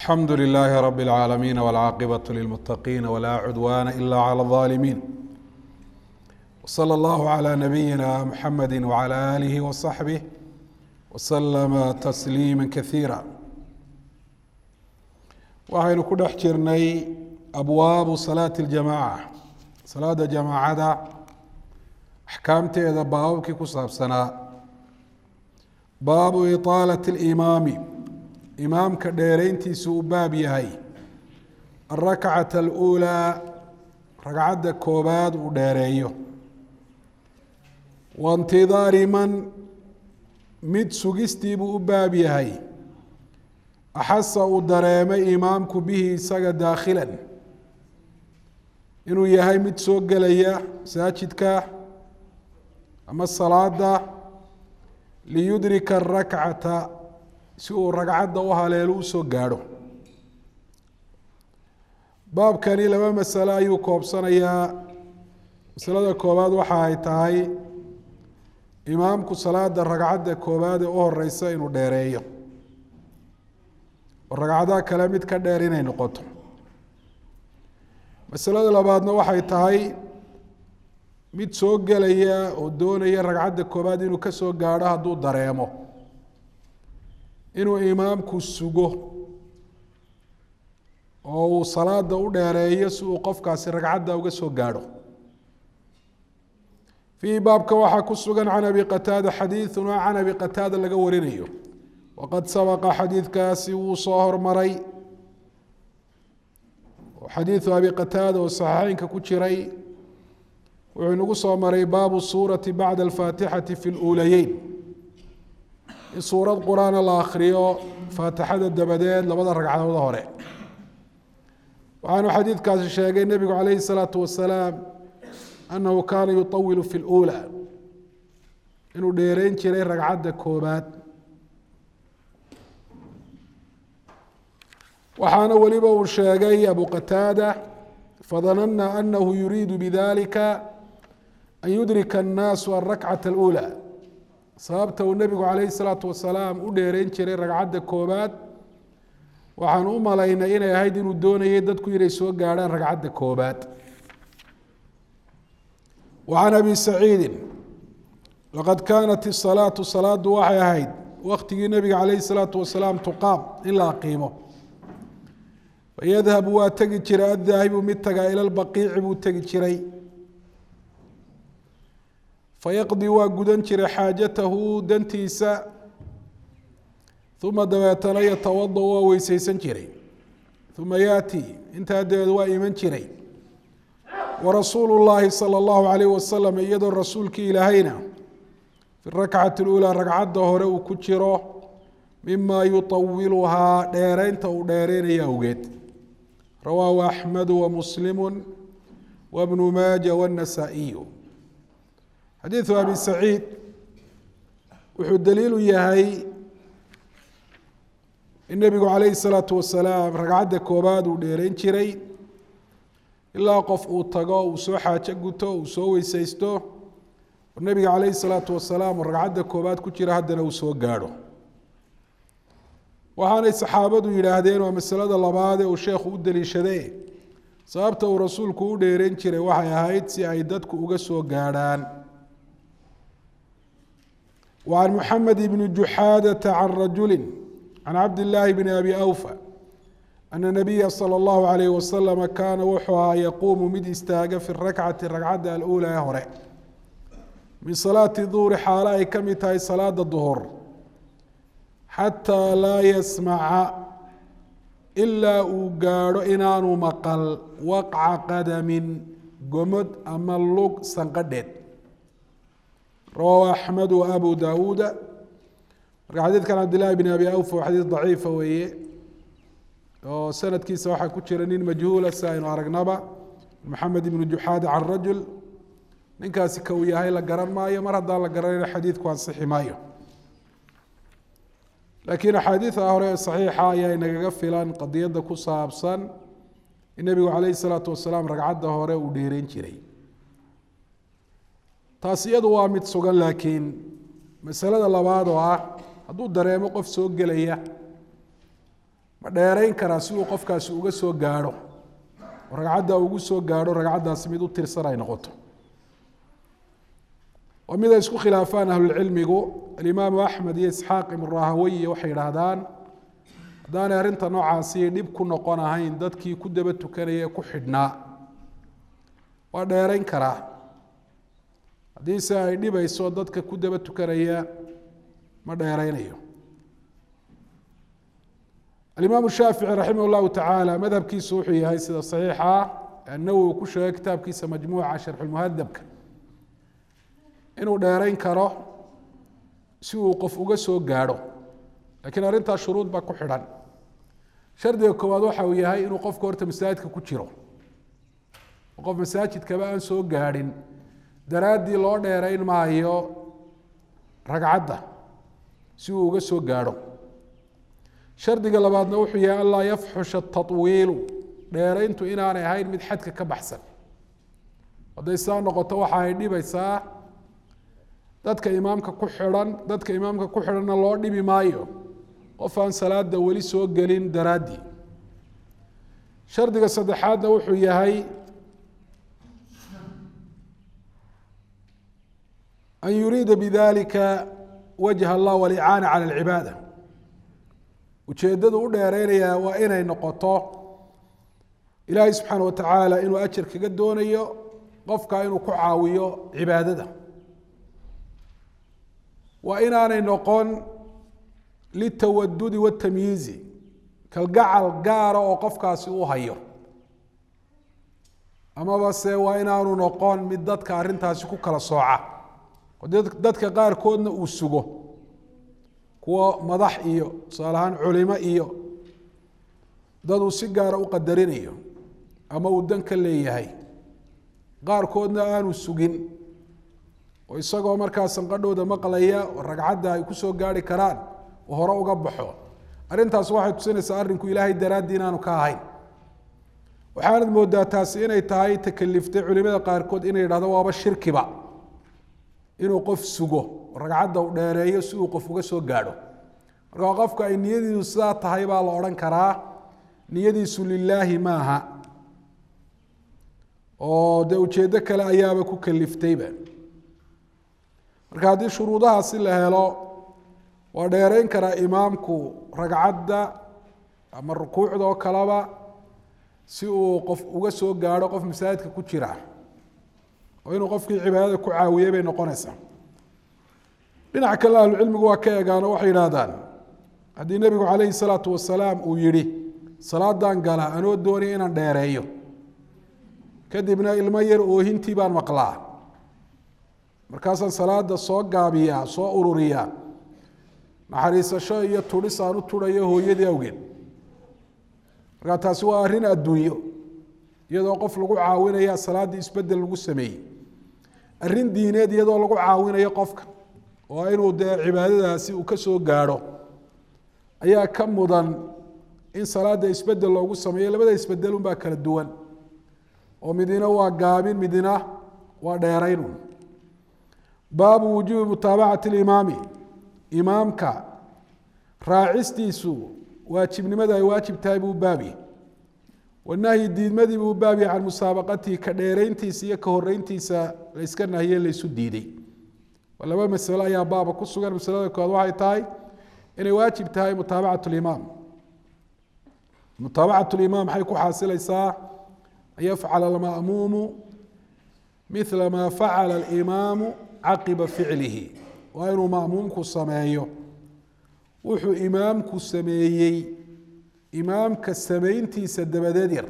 الحمد لله رب العالمين والعاقبة للمتقين ولا عدوان إلا على الظالمين وصلى الله على نبينا محمد وعلى آله وصحبه وسلم تسليما كثيرا. waxaynu ku dhex jirnay abwaabu salaati اljamaaca, salaada jamaacada axkaamteeda baababkii ku saabsanaa. baabu iطaalati اlimaami, imaamka dheerayntiisu u baab yahay alrakcata aluulaa, ragcadda koobaad uu dheereeyo. waintidaari man, mid sugistiibuu u baab yahay axasa uu dareemay imaamku bihi isaga daakhilan, inuu yahay mid soo gelaya masaajidka ama salaada, liyudrika arakcata, si uu ragcadda u haleelo u soo gaadho. baabkani laba masale ayuu koobsanayaa. masalada koowaad waxa ay tahay imaamku salaada ragcadda koobaad ee u horeysa inuu dheereeyo, oo ragcadaha kale mid ka dheer inay noqoto. masalada labaadna waxay tahay mid soo gelaya oo doonaya ragcadda koobaad inuu ka soo gaadho hadduu dareemo inuu imaamku sugo oo uu salaada u dheereeyo si uu qofkaasi ragcadda uga soo gaadho. fiihi baabka waxaa ku sugan can abi qataada xadiiثun oo can abi qataada laga warinayo, waqad sabaqa xadiidkaasi wuu soo hormaray. xadiiثu abi qataada oo saxiixeynka ku jiray wuxuu inagu soo maray baabu suurati bacda alfaatixati fi اluulayeyn, in suurad qur-aana la akriyo faatixada dabadeed labada ragcadood hore. waxaanu xadiidkaasi sheegay nebigu calayhi الsalaatu wasalaam annahu kaana yuطawilu fi اlأuulى, inuu dheereyn jiray ragcadda koobaad. waxaana weliba uu sheegay abu qataada fadanana anahu yuriidu bidalika an yudrika الnaasu aلrakcaة اlأuulى, sababta uu nebigu calayhi الsalaatu wasalaam u dheereyn jiray ragcadda koobaad waxaan u malaynay inay ahayd inuu doonayay dadku inay soo gaadhaan ragcadda koobaad. وعan abi saciidi laqad kaanat الصalaatu, salaadu waxay ahayd waktigii nebiga calayhi الsalaatu wasalaam tuqaam, in la aqiimo. fayadhabu waa tegi jiray addaahibu mid tagaa ila lbaqiici buu tegi jiray, fayaqdi waa gudan jiray xaajatahu dantiisa, uma dabeetana yatawada waa weyseysan jiray, uma yaati intaa dabeed waa iman jiray. warasuulu llaahi salى اllahu alayh wasalam, iyadoo rasuulkii ilaahayna fi rakcati اlأuulaa ragcadda hore uu ku jiro, mima yuطawiluhaa dheereynta uu dheereynaya awgeed. rawaahu axmedu wamuslimu wabnu maaja wاnasaa'iyu. xadiiثu abi saciid wuxuu daliilu yahay in nebigu calayhi الsalaatu wasalaam ragcadda koobaad uu dheereyn jiray ilaa qof uu tago, uu soo xaajo guto, uu soo weyseysto, oo nebiga calayhi الsalaatu wasalaam uu ragcadda koobaad ku jira haddana uu soo gaadho. waxaanay saxaabadu yidhaahdeen waa masalada labaad ee uu sheekhu u daliishade, sababta uu rasuulku u dheereyn jiray waxay ahayd si ay dadku uga soo gaadhaan. وعan محamed بn juxaadata can rajuli can cabd الlaahi bn abi أwfa ana nabiya salى اllahu عalayh wasalam kaana wuxuu ahaa yaquumu mid istaaga fi rakcati ragcadda aluulaa ee hore min salaati duhri, xaalo ay ka mid tahay salaada duhur, xataa laa yasmaca ilaa uu gaadho inaanu maqal waqca qadamin, gomod ama lug sanqadheed. rawaahu axmed wa abu daawuuda. marka xadiidkan cabdillahi bn abi awfa waa xadiis daciifa weeye, oo sanadkiisa waxaa ku jira nin majhuula si aynu aragnaba, maxamed ibnu juxaada can rajul. ninkaasi ka uu yahay la garan maayo, mar haddaan la garanayna xadiidku ansixi maayo. laakiin axaadiida hore ee saxiixa ayaa inagaga filan qadiyadda ku saabsan in nebigu calayhi الsalaatu wasalaam ragcadda hore uu dheereyn jiray. taasi iyadu waa mid sugan, laakiin masalada labaad oo ah hadduu dareemo qof soo gelaya ma dheerayn karaa si uu qofkaasi uga soo gaadho ragcadda ugu soo gaadho ragcaddaasi mid u tirsan ay noqoto waa mid ay isku khilaafaan ahlulcilmigu alimaamu axmed iyo isxaaq ibnu rahaweye waxay yidhaahdaan haddaanay arrinta noocaasi dhib ku noqon ahayn dadkii ku daba tukanaya ee ku xidhnaa waa dheerayn karaa haddiise ay dhibayso dadka ku daba tukanaya ma dheeraynayo alimaamu shaafici raximah اllahu tacaala madhabkiisu wuxuu yahay sida saxiixa annawowi ku sheegay kitaabkiisa majmuuca sharxulmuhadabka inuu dheerayn karo si uu qof uga soo gaadho lakiin arrintaas shuruud baa ku xidhan shardiga koowaad waxa uu yahay inuu qofka horta masaajidka ku jiro qof masaajidkaba aan soo gaadhin daraaddii loo dheerayn maayo ragcadda si uu uga soo gaadho shardiga labaadna wuxuu yahay an laa yafxusha tatwiilu dheerayntu inaanay ahayn mid xadka ka baxsan hadday saa noqoto waxa ay dhibaysaa dadka imaamka ku xidhanna loo dhibi maayo qof aan salaada weli soo gelin daraaddii shardiga saddexaadna wuxuu yahay an yuriida bidalika wajha allah walicaana cala alcibaada ujeeddadu u dheereynayaa waa inay noqoto ilaahay subxaana wa tacaala inuu ajar kaga doonayo qofka inuu ku caawiyo cibaadada waa inaanay noqon litawadudi watamyiizi kalgacal gaara oo qofkaasi u hayo amaba se waa inaanu noqon mid dadka arrintaasi ku kala sooca oo dadka qaarkoodna uu sugo kuwa madax iyo tusaale ahaan culimo iyo dad uu si gaara u qadarinayo ama uu dan ka leeyahay qaarkoodna aanu sugin oo isagoo markaa sanqadhooda maqlaya oo ragcadda ay ku soo gaari karaan oo hore uga baxo arrintaas waxay tusinaysaa arrinku ilaahay daraaddii inaanu ka ahayn waxaanad moodaa taasi inay tahay takaliftay culimada qaarkood inay yidhahdo waaba shirkiba inuu qof sugo ragcadda u dheereeyo si uu qof uga soo gaadho marka qofka ay niyadiisu sidaa tahay baa la odhan karaa niyadiisu lilaahi maaha oo dee ujeeddo kale ayaaba ku kaliftayba marka haddii shuruudahaasi la helo waa dheerayn karaa imaamku ragcadda ama rukuucda oo kaleba si uu qof uga soo gaadho qof masaajidka ku jira oo inuu qofkii cibaadada ku caawiyey bay noqonaysaa dhinaca kale ahlucilmigu waa ka eegaano waxay yidhaahdaan haddii nebigu calayhi salaatu wasalaam uu yidhi salaadan gala anoo doonaya inaan dheereeyo kadibna ilmo yar oohintii baan maqlaa markaasaan salaada soo gaabiyaa soo ururiyaa naxariisasho iyo tudhis aan u tudhayo hooyadii awgeed markaa taasi waa arrin adduunyo iyadoo qof lagu caawinaya salaaddii isbedel lagu sameeyey arrin diineed iyadoo lagu caawinayo qofka oo inuu dee cibaadadaasi uu ka soo gaadho ayaa ka mudan in salaada isbedel loogu sameeyo labada isbedel unbaa kala duwan oo midina waa gaabin midina waa dheeraynun baabu wujuubi mutaabacati limaami imaamka raacistiisu waajibnimada ay waajib tahay buu baabi wanahyi diidmadii buu baabi can musaabaqatihi ka dheerayntiisa iyo ka horeyntiisa la yska nahiye laysu diiday laba masalo ayaa baaba ku sugan masalada koowaad waxay tahay inay waajib tahay mutaabacatu limaam mutaabacatu limaam maxay ku xaasilaysaa an yafcala alma'muumu mila maa facala alimaamu caqiba ficlihi waa inuu ma'muumku sameeyo wuxuu imaamku sameeyey imaamka samayntiisa dabadeed yar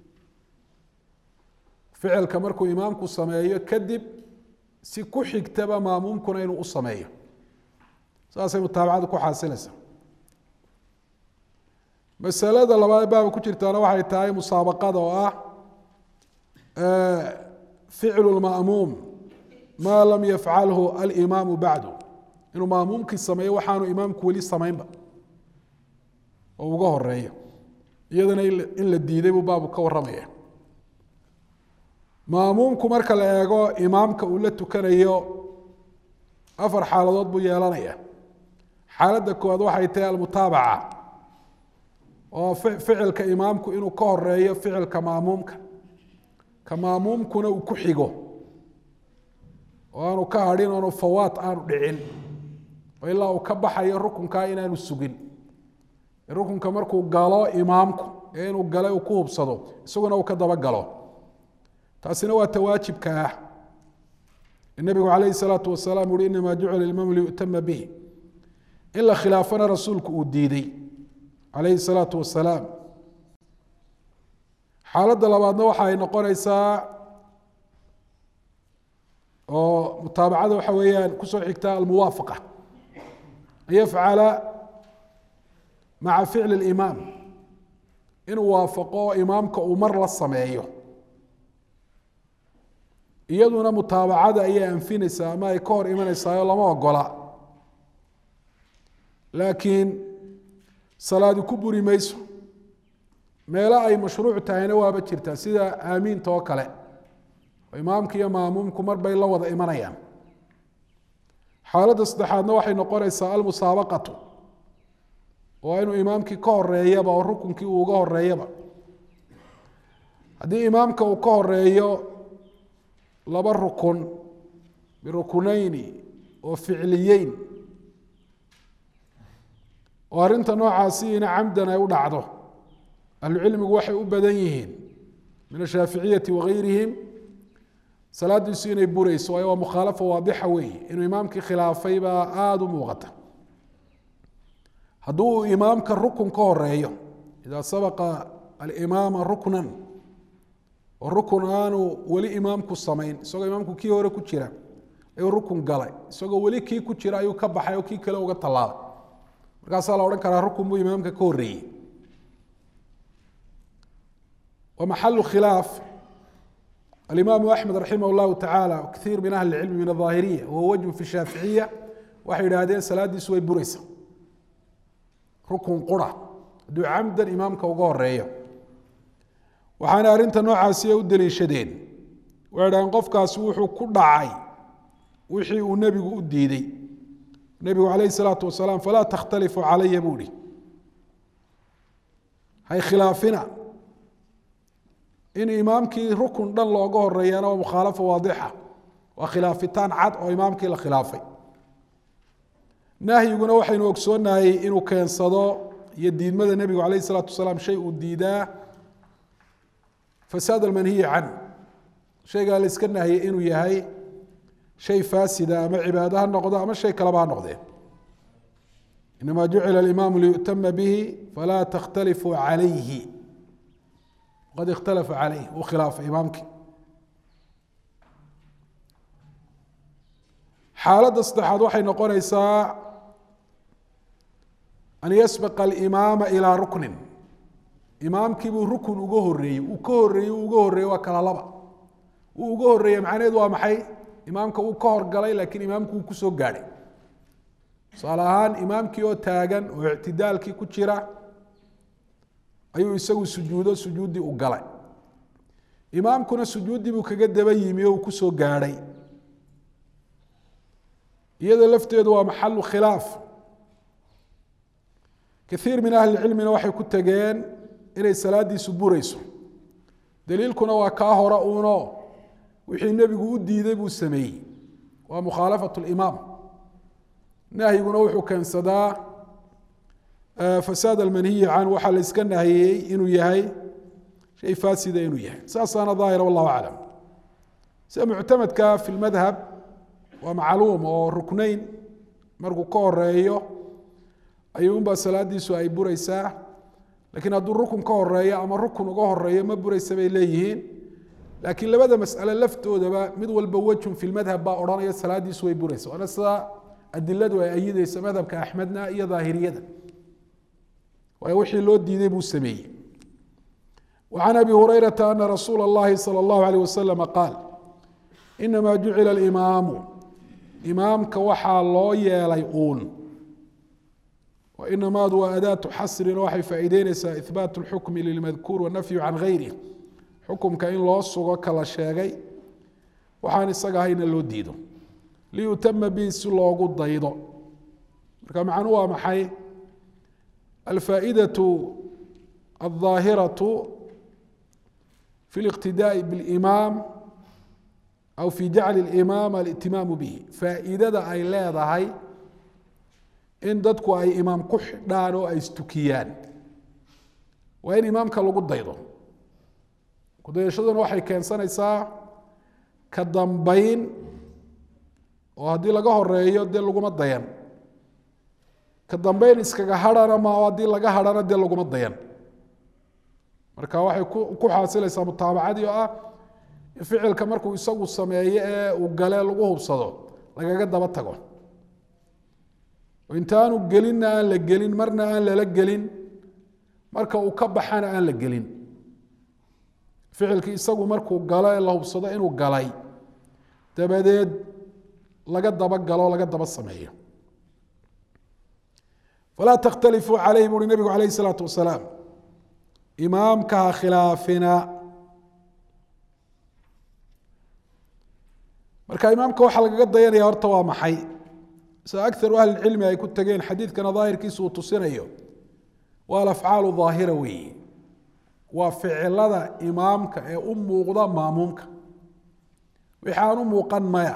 ficilka markuu imaamku sameeyo kadib si ku xigtaba maamuumkuna inuu u sameeyo saasay mutaabacadu ku xaasilaysaa masalada labaad baaba ku jirtaana waxay tahay musaabaqada oo ah ficlu lma'muum maa lam yafcalhu alimaamu bacdu inuu maamuumkii sameeyo waxaanu imaamku weli samaynba oo uga horeeyo iyadana in la diiday buu baabu ka warramaya maamuumku marka la eego imaamka uu la tukanayo afar xaaladood buu yeelanaya xaaladda koowaad waxay tahay almutaabaca oo ficilka imaamku inuu ka horeeyo ficilka maamuumka ka maamuumkuna uu ku xigo oo aanu ka hadhin oonu fawaat aanu dhicin oo ilaa uu ka baxayo rukunkaa inaanu sugin rukunka markuu galo imaamku ee inuu galay uu ku hubsado isaguna uu ka daba galo taasina waa tawaajibka ah النبي عليه الصلاة والسلام يقول إنما جعل الإمام ليؤتم به إلا خلافنا رسولك أديدي عليه الصلاة والسلام حالة لبعضنا وحي نقول إيسا متابعة وحويان كسر حكتاء الموافقة يفعل مع فعل الإمام إن وافقوا إمامك أمر للصمعيه iyaduna mutaabacada ayay anfinaysaa ama ay ka hor imanaysaa lama ogola laakiin salaadi ku buri mayso meelo ay mashruuc tahayna waaba jirtaa sida aamiinta oo kale imaamka iyo maamuumku mar bay la wada imanayaan xaaladda saddexaadna waxay noqonaysaa almusaabaqatu oo inuu imaamkii ka horeeyaba oo rukunkii uu uga horeeyaba haddii imaamka uu ka horeeyo laba rukun birukunayni oo ficliyeyn oo arrinta noocaasi ina camdan ay u dhacdo ahlucilmigu waxay u badan yihiin min ashaaficiyati wagayrihim salaadiisu inay burayso waayo waa mukhaalafa waadixa weeye inuu imaamkii khilaafay baa aada u muuqata hadduu uu imaamka rukun ka horeeyo idaa sabaqa alimaama ruknan oo rukun aanu weli imaamku samayn isagoo imaamku kii hore ku jira ayuu rukun galay isagoo weli kii ku jira ayuu ka baxay oo kii kale uga tallaabay markaasaa la odhan karaa rukun buu imaamka ka horreeyey ومحل خلاف الإمام أحمد رحمه الله تعالى وكثير من أهل العلم من الظاهرية وهو وجه في الشافعية وحي هذين صلاة دي سوي بريسة ركن قرى دو عمدا إمامك وقور رأيه وحانا أرنت نوع عاسية ودلي شدين وعدان قف كاسوحو كل عاي وحي النبي أديدي النبي عليه الصلاة والسلام فلا تختلفوا علي بولي هاي خلافنا إن إمامك ركن دل لوغو هريانا ومخالفة واضحة وخلافتان عد أو إمامك لخلافي ناهي يقولون وحي نوكسون ناهي إنو كان صدو يدين ماذا النبي عليه الصلاة والسلام شيء أديدا فساد المنهي عنه شيء قال اسكننا هي إنو يهي شيء فاسد أما عبادها النقضاء أما شيء كلبها النقضاء إنما جعل الإمام ليؤتم به فلا تختلفوا عليه قد اختلف عليه وخلاف إمامك حالة استحاد وحي نقول إيساء أن يسبق الإمام إلى ركن إمامك بركن وجهري وجهري وكلالبا وجهري معناه دوا محي إمامك وكهر قلي لكن إمامك وكسو قاري صالحان إمامك يو تاجن واعتدالك كتيرة ayuu isagu sujuudi u galay imaamkuna sujuudi buu kaga daba yimi oo ku soo gaaray iyada lafteedu waa maxallu khilaaf كثير من أهل العلم waxay ku tageen inay salaadiisu burayso daliilkuna waa ka hore uuno wixii nabigu u diiday buu sameeyay waa mukhaalafatu al-imaam nahyiguna wuxuu keensadaa فساد المنهي عنه وحل اسكنه هي إنه يهي شيء فاسد إنه يهي سأصانا ظاهرة والله أعلم سمعتمد في المذهب ومعلوم وركنين مرقو كور رأيه أيوم بسلاد دي سواء بريسا لكن هذا الركن كور رأيه أما الركن كور رأيه ما بريسا بإليهين لكن لبدا مسألة لفتو دبا مدول بوجهم في المذهب با أورانا السلاد دي سواء بريسا وأنا أدلة وأيدي مذهب كأحمدنا إيا ظاهرية ويوحي له ديني بو سمي وعن أبي هريرة أن رسول الله صلى الله عليه وسلم قال إنما جعل الإمام إمام كوحى الله يليئون وإنما ذو أداة حصر وحي فإيدين إثبات الحكم للمذكور والنفي عن غيره حكم كإن الله صغى كلا شاقي وحان السقاهين اللو ديدو ليتم به سلوغ الضيض كما عنوها محي الفائدة الظاهرة في الاقتداء بالإمام أو في جعل الإمام الائتمام به فائدة أي لا هاي إن dadku ay imaam ku xidhaan oo ay istukiyaan waa in imaamka lagu daydo ku dayashaduna waxay keensanaysaa ka dambayn oo haddii laga horeeyo dee laguma dayan ka dambayn iskaga hadhana ma haddii laga hadhana dee laguma dayan marka waxay ku xaasilaysaa mutaabacadii oo ah ficilka markuu isagu sameeyo ee uu gale lagu hubsado lagaga daba tago intaanu gelinna aan la gelin marna aan lala gelin marka uu ka baxana aan la gelin ficilkii isagu markuu galo ee la hubsado inuu galay dabadeed laga daba galo laga daba sameeyo falaa takhtalifuu calayhi buuri nabigu calayhi salaatu wasalaam imaamka ha khilaafina marka imaamka waxaa lagaga dayanaya horta waa maxay sida akar ahli cilmi ay ku tageen xadiidkana daahirkiisu uu tusinayo waa alafcaalu daahira weeye waa ficilada imaamka ee u muuqda maamuumka wixii aan u muuqan maya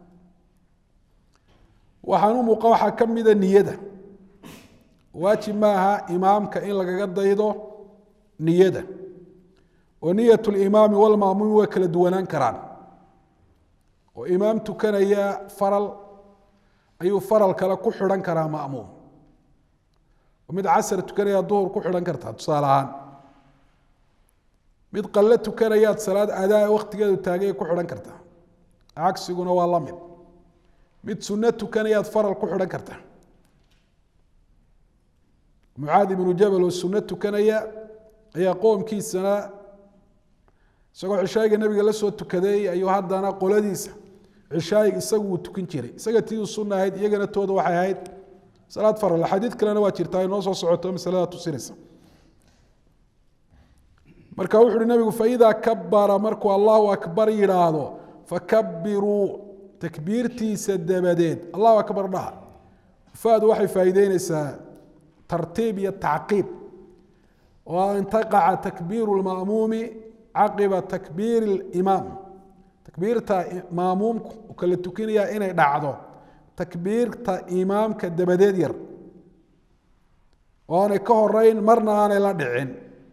waxaan u muuqa waxaa ka mida niyada waajib maaha imaamka in lagaga daydo niyada oo niyat limaami walmaamuumi way kala duwanaan karaan oo imaam tukanaya faral ayuu faral kale ku xidhan karaa ma'muum oo mid casr tukanaya duhur ku xidhan kartaa tusaale ahaan mid qalle tukanayaad salaad adaa waqtigeedu taagay ku xidhan kartaa cagsiguna waa la mid sunno tukanayaad faral ku xidhan kartaa mucaad ibnu jabal oo sunno tukanaya ayaa qoomkiisana isagoo cishaayiga nabiga la soo tukaday ayuu haddana qoladiisa cishaayiga isagu uu tukan jiray isaga tii sunna ahayd iyagana tooda waxay ahayd salaad faral xadiid kalena waa jirtaa inoo soo socoto masalada tusinaysa marka wuxuu uhi nabigu faidaa kabara markuu allahu akbar yidhaahdo fakabiruu takbiirtiisa dabadeed allahu akbar dhaha faadu waxay faa'iideynaysaa tartiib iyo tacqiib oo an taqaca takbiiru lma'muumi caqiba takbiiri limaam takbiirta maamuumku u kala tukinaya inay dhacdo takbiirta imaamka dabadeed yar oo aanay ka horeyn marna aanay la dhicin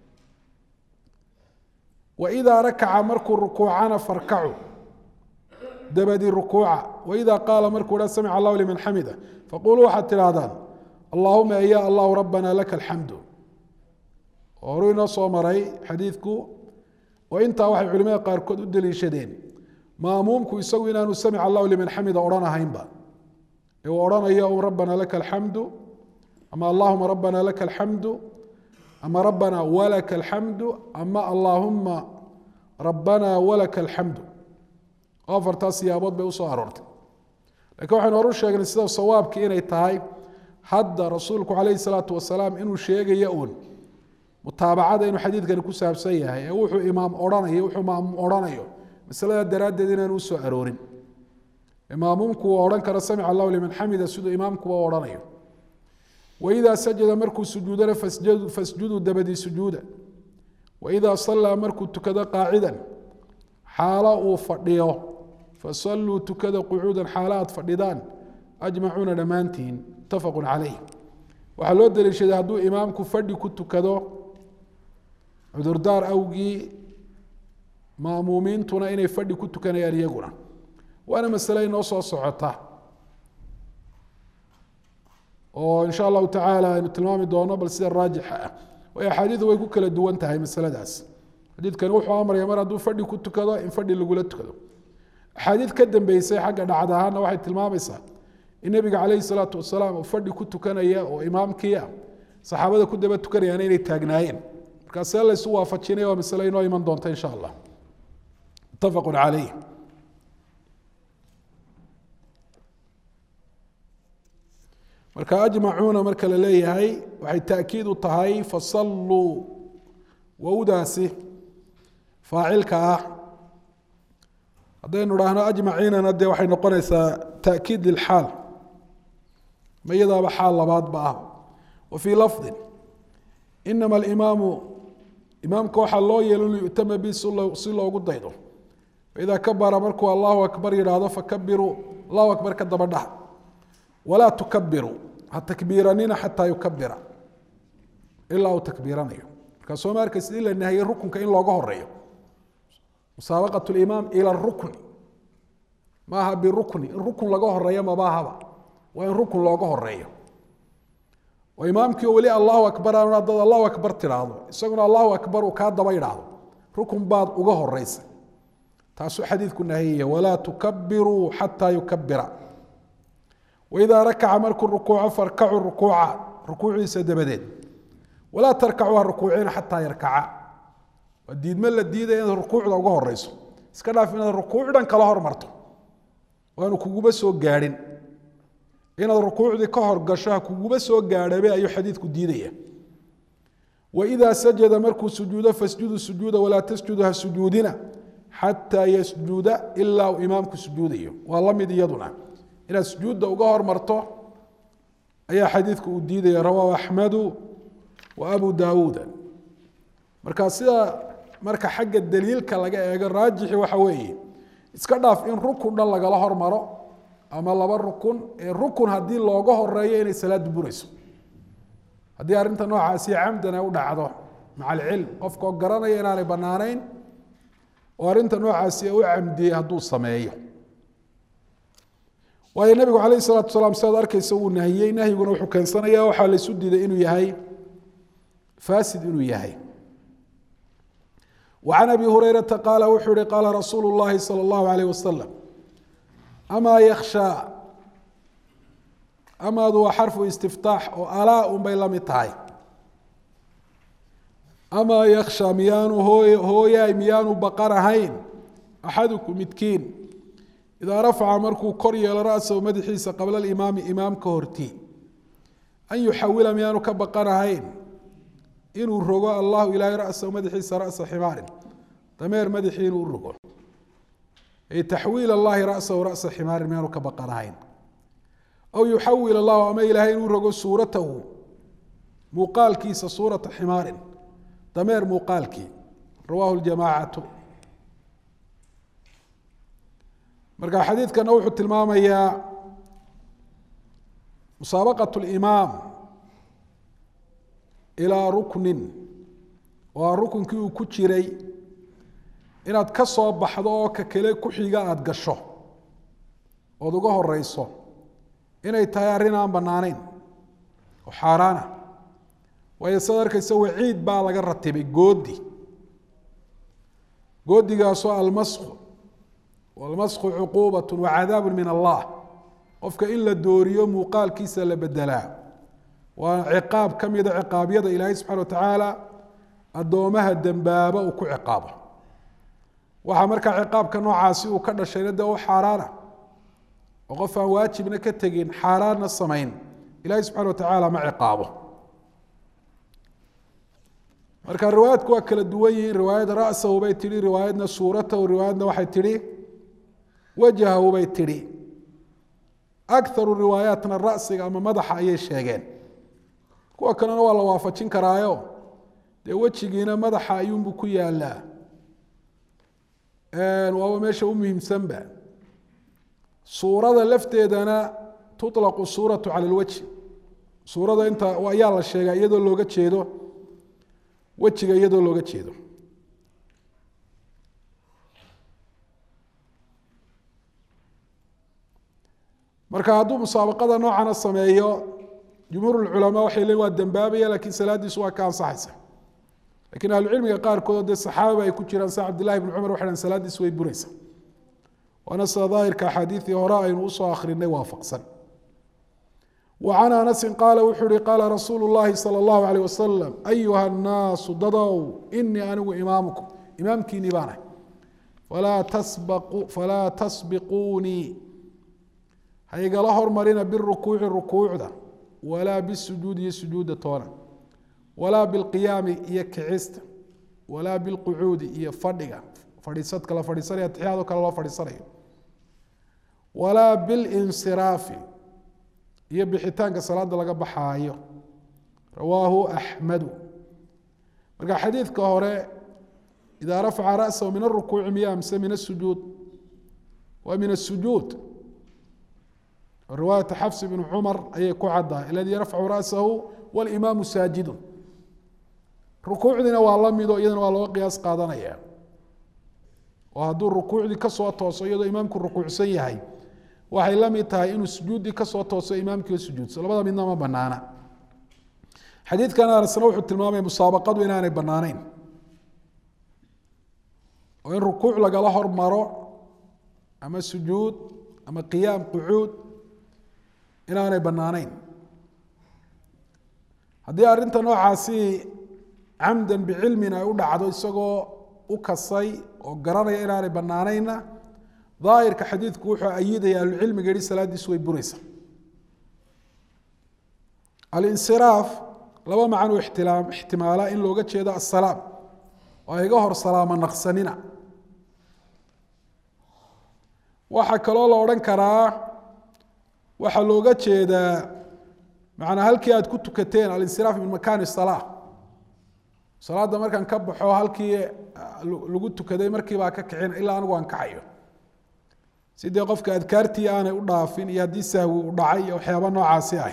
waidaa rakaca markuu rukuucana farkacu dabadii rukuuca waidaa qaala markuu ha samica allahu liman xamida faquluu waxaad tidhaahdaan allahuma ya allahu rabbana laka alxamdu horuu inoo soo maray xadiidku oo intaa waxay culimada qaarkood u daliishadeen maamuumku isagu inaanu samica allahu liman xamida odhanahaynba ee uu odhanayo un rabbana laka alxamdu ama allahuma rabbana laka alxamdu ama rabbana walaka alxamdu ama allaahuma rabbana walaka alxamdu afartaas siyaabood bay usoo aroortay lakiin waxaynu horu sheegnay sida sawaabkii inay tahay hadda rasuulku calayhi salaatu wasalaam inuu sheegayo uun mutaabacada inuu xadiidkani ku saabsan yahay ee wuxuu imaam odhanayo wuxuu maamuum odhanayo masalada daraaddeed inaanu usoo aroorin maamuumku waa odhan kara samica allahu liman xamida siduu imaamkuba u odhanayo waidaa sajada markuu sujuudana fasjuduu dabadii sujuuda waidaa sallaa markuu tukado qaacidan xaalo uu fadhiyo fasalluu tukada qucuudan xaalo aad fadhidaan ajmacuuna dhammaantiin muttafaqun calayh waxaa loo daliishaday hadduu imaamku fadhi ku tukado cudurdaar awgii maamuumiintuna inay fadhi ku tukanayaan iyaguna waana masale inoo soo socota oo in sha allahu tacaala aynu tilmaami doono bal sida raajixa ah way axaadiidu way ku kala duwan tahay masaladaas xadiidkani wuxuu amraya mar hadduu fadhi ku tukado in fadhi lagula tukado axaadiid ka dambeysay xagga dhacda ahaana waxay tilmaamaysaa in nebiga calayhi salaatu wasalaam uu fadhi ku tukanaya oo imaamkii ah saxaabada ku daba tukanayaana inay taagnaayeen markaa see laysu waafajinaya waa masale inoo iman doonta in sha allah muttafaqun calayh marka ajmacuuna marka la leeyahay waxay taakiid u tahay fasalluu wowdaasi faacilka ah haddaynu idhaahno ajmaciinana dee waxay noqonaysaa taakiid lilxaal ma iyadaaba xaal labaadba ah wa fii lafdin inama alimaamu imaamka waxaa loo yeelin liyutama bi si loogu daydo faidaa kabara markuu allahu akbar yidhaahdo fakabiruu allahu akbar ka daba dhaha walaa tukabiruu ha takbiiranina xataa yukabira ilaa uu takbiiranayo markaa soo ma arkaysid in la nahiyey rukunka in looga horeeyo musaabaqat limaam ila rukni maaha birukni in rukun laga horeeyo mabaahaba waa in rukun looga horeeyo oo imaamkii weli allahu akbar aan dad allahu akbar tiraahdo isaguna allahu akbar uu kaa daba yidhaahdo rukun baad uga horeysa taasuu xadiidku nahiyaya walaa tukabiruu xataa yukabira waidaa rakaca markuu rukuuco farkacuu rukuuca rukuuciisa dabadeed walaa tarkacuu ha rukuucina xataa yarkaca waa diidme la diidaya inaad rukuucda uga horeyso iska dhaaf inaad rukuuc dhan kala hormarto waanu kuguba soo gaadhin inaad rukuucdii ka horgasho ha kuguba soo gaadhabe ayuu xadiidku diidaya waidaa sajada markuu sujuudo fasjuduu sujuuda walaa tasjudu ha sujuudina xataa yasjuda ilaa uu imaamku sujuudayo waa la mid iyaduna inaad sujuudda uga hormarto ayaa xadiidku uu diidaya rawaahu axmedu wa abu daawuuda marka sida marka xagga daliilka laga eego raajixi waxa weeye iska dhaaf in rukun dhan lagala hormaro ama laba rukun ee rukun haddii looga horeeyo inay salaadu burayso haddii arrinta noocaasi camdan ay u dhacdo maca alcilm qofkoo garanaya inaanay bannaanayn oo arrinta noocaasi u camdiyey hadduu sameeyo waayo nabigu calayh salaatu salaam sidaad arkaysa wuu nahiyey nahyiguna wuxuu keensanayaa waxaa laysu diiday inuu yahay faasid inuu yahay وعن أبي هريرة قال وxuu hi قال رsuuل اللhi صلى الله عليه وسلم أmا يkشhى amaadu waa xarفu استiftaax oo alaa un bay la mid tahay amaa يkشhى miyaanu hooyaay miyaanu baqan ahayn أxadكم midkiin إidaa rafca markuu kor yeelo rأسahu madaxiisa qabla الإimaami imaamka hortii an yuxawila miyaanu ka baqan ahayn inuu rogo allahu ilaahay rasahu madaxiisa rasa ximaarin dameer madaxii inuu rogo ay taxwiil allahi rasahu rasa ximaarin miyaanu ka baqanahayn aw yuxawil allahu ama ilaahay inuu rogo suuratahu muuqaalkiisa suurata ximaarin dameer muuqaalkii rawaahu ljamaacatu marka xadiidkana wuxuu tilmaamayaa musaabaqat limaam ilaa ruknin waa rukunkii uu ku jiray inaad ka soo baxdo oo ka kale ku xiga aada gasho ood uga horeyso inay tahay arrin aan bannaanayn oo xaaraana waayo sad arkaysa waciid baa laga ratibay goodigaasoo almasku walmasku cuquubat wacadaabu min allah qofka in la dooriyo muuqaalkiisa la bedelaa waa ciqaab ka mida ciqaabyada ilaahay subxana watacaala addoomaha dembaaba uu ku ciqaabo waxaa markaa ciqaabka noocaasi uu ka dhashayna dee u xaaraana oo qof aan waajibna ka tegin xaaraanna samayn ilaahay subxana watacaala ma ciqaabo marka riwaayaadku waa kala duwan yihiin riwaayad ra'sahu bay tidhi riwaayadna suuratahu riwaayadna waxay tidhi wajahahu bay tidhi akaru riwaayaatna ra'siga ama madaxa ayay sheegeen kuwa kalena waa la waafajin karaayo dee wejigiina madaxa ayuunbu ku yaalaa waaba meesha u muhiimsanba suurada lafteedana tuطlaqu suuratu cala lwajhi suurada inta ayaa la sheegaa iyadoo looga jeedo wejiga iyadoo looga jeedo marka hadduu musaabaqada noocana sameeyo jumhuur culamaa waxay leeyiin waa dembaabaya lakiin salaadiisu waa ka ansaxaysa lakiin ahlucilmiga qaarkood dee saxaababa ay ku jiraan sa cabdillahi bn cumar waxay dhahan salaadiisu way buraysa waana sida daahirka axaadiidii hore aynu usoo akrinay waafaqsan وعن أنس قال wuxuu hi qاala رasuuل اللahi صلى الله عليه وسلم أيuهa الناaس dadow إنii anigu imaamكم imaamkiinii baan ahay falaa تsبquunii haygala hormarina biالرuكuuci rukuucda walaa bالsujuudi iyo sujuuda toona walaa bاlqiyaami iyo kicista walaa bاlqucuudi iyo fadhiga fadhiisadka la fadhiisanaya atixyaadoo kale loo fadhiisanayo walaa bاlinsiraafi iyo bixitaanka salaada laga baxaayo rawaahu axmedu marka xadiidka hore idaa rafaca ra'sahu min arukuuci miya amse min asujuud waa min asujuud riwaayata xafs ibn cumar ayay ku caddahay aladii yarfacu ra'sahu walimaamu saajidu rukuucdiina waa la mido iyadana waa looga qiyaas qaadanaya oo hadduu rukuucdii kasoo tooso iyadoo imaamku rukuucsan yahay waxay la mid tahay inuu sujuuddii kasoo tooso imaamkii sujuudso labada midna ma banaana xadiidkan anasna wuxuu tilmaamaya musaabaqadu inaanay banaaneyn oo in rukuuc lagala hormaro ama sujuud ama qiyaam qucuud inaanay banaaneyn haddii arrinta noocaasi camdan bicilmin ay u dhacdo isagoo u kasay oo garanaya inaanay banaanayna daahirka xadiidku wuxuu ayidaya ahlucilmiga yihi salaadiisu way buraysa alinsiraaf laba macno ixtimaala in looga jeedo asalaam oo iga hor salaamo naqsanina waxaa kaloo la odhan karaa waxaa looga jeedaa macnaa halkii aad ku tukateen alinsiraaf min makaani salaa salaadda markaan ka baxo halkii lagu tukaday markiibaa ka kicin ilaa anigu aan kacayo sidee qofka adkaartii aanay u dhaafin iyo haddii sahwi u dhacay iyo waxyaaba noocaasi ah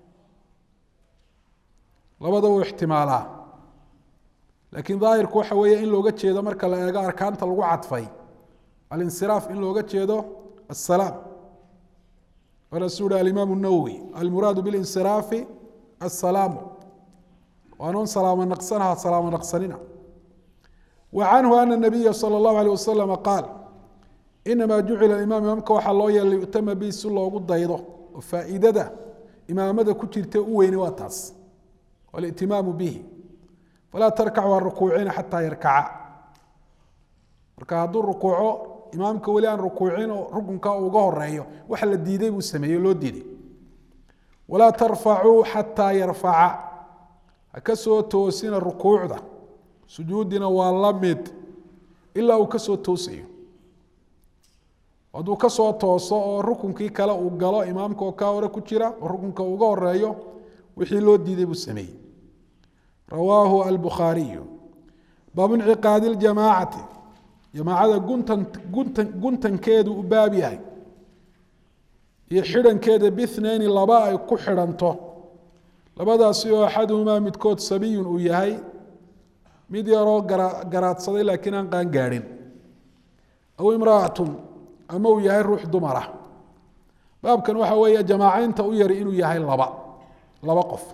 labada wuu ixtimaalaa laakiin daahirku waxa weeye in looga jeedo marka la eego arkaanta lagu cadfay alinsiraaf in looga jeedo asalaam warasuu hi alimaamu nawowi almuraadu bilinsiraafi assalaamu waanoon salaamo naqsanaha salaamo naqsanina wa canhu ana nabiya sala allahu alayh wasalama qaal inamaa jucila imaam imaamka waxaa loo yeelay yutama bihi si loogu daydo oo faa'iidada imaamada ku jirta u weyni waa taas walitimaamu bihi falaa tarkac waa rukuucina xataa yarkaca marka hadduu rukuuco imaamka weli aan rukuucin oo rukunka uga horeeyo waxa la diiday buu sameeyey loo diiday walaa tarfacuu xataa yarfaca ha ka soo toosina rukuucda sujuudina waa la mid ilaa uu ka soo toosayo hadduu ka soo tooso oo rukunkii kale uu galo imaamka oo kaa hore ku jira oo rukunka uga horeeyo wixii loo diiday buu sameeyey rawaahu albukhaariyu baabu inciqaadi ljamaacati jamaacada guntankeedu u baab yahay iyo xidhankeeda bithnayni laba ay ku xidhanto labadaasi oo axaduhumaa midkood sabiyun uu yahay mid yaroo garaadsaday laakiin aan qaan gaadhin aw imra'atun ama uu yahay ruux dumara baabkan waxa weeye jamaacaynta u yari inuu yahay laba qof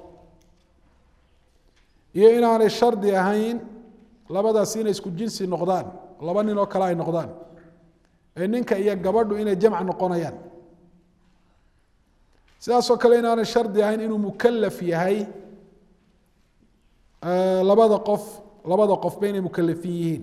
iyo inaanay shardi ahayn labadaasi inay isku jinsi noqdaan laba nin oo kale ay noqdaan ee ninka iyo gabadhu inay jamc noqonayaan sidaasoo kale inaanay shardi ahayn inuu mukalaf yahay labada qofba inay mukalafin yihiin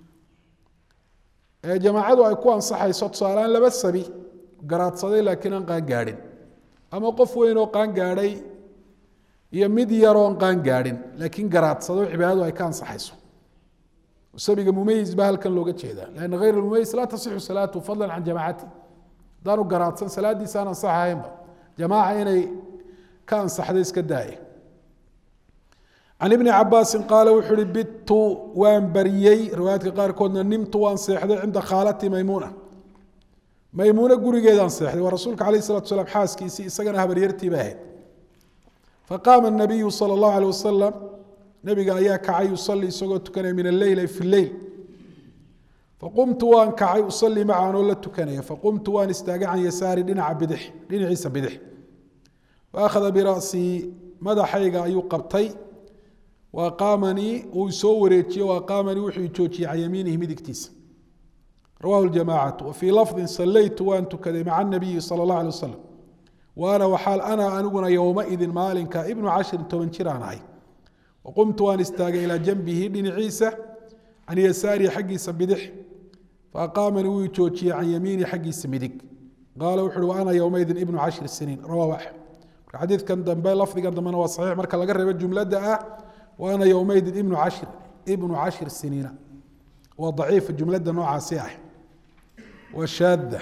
jamaacadu ay ku ansaxayso tusaaleaan laba sabi garaadsaday laakiin aan qaan gaadhin ama qof weyn oo qaan gaadhay iyo mid yaroon qaan gaadhin laakiin garaadsado cibaadadu ay ka ansaxayso sabiga mumayis baa halkan looga jeedaa lanna hayr mumayis laa tasixu salaatu fadlan can jamaacati haddaanu garaadsan salaadiisa aan ansax ahaynba jamaaca inay ka ansaxday iska daaya can ibni cabaasin qaala wuxuu uhi bittu waan baryey riwaayaadka qaarkoodna nimtu waan seexday cinda khaalati maymuuna maymuuna gurigeedaan seexday waa rasuulka calayh salatu salaam xaaskiisii isagana habaryartii ba ahayd faqaama nabiyu sala allahu alayh wasalam nabiga ayaa kacay yusalii isagoo tukanaya min alleyl ay fi lleyl faqumtu waan kacay usalii maca anoo la tukanaya faqumtu waan istaagay can yasaari dhinaciisa bidix faakhada bira'sii madaxayga ayuu qabtay waaqaamanii uu isoo wareejiyey waaqaamanii wuxuu i joojiyey can yamiinihi midigtiisa rawahu ljamaacatu wafii lafdin sallaytu waan tukaday maca anabiyi sala allahu alay wasalam wa ana waxaal ana aniguna yowmaidin maalinka ibnu 10 jiraan ahay waqumtu waan istaagay ilaa janbihi dhinaciisa can yasaarihi xaggiisa bidix faaqaamanii wuu i joojiyey can yamiinihi xaggiisa midig qaala wuxu uhi wa ana yowmaidin ibnu 10 siniin rawahu axmed marka xadiidkan dambe lafdigan dambena waa saxiix marka laga reebo jumladda ah وأنا يومئذ ابن 10 سنين وضعيف جملة نوعها سياح وشاذة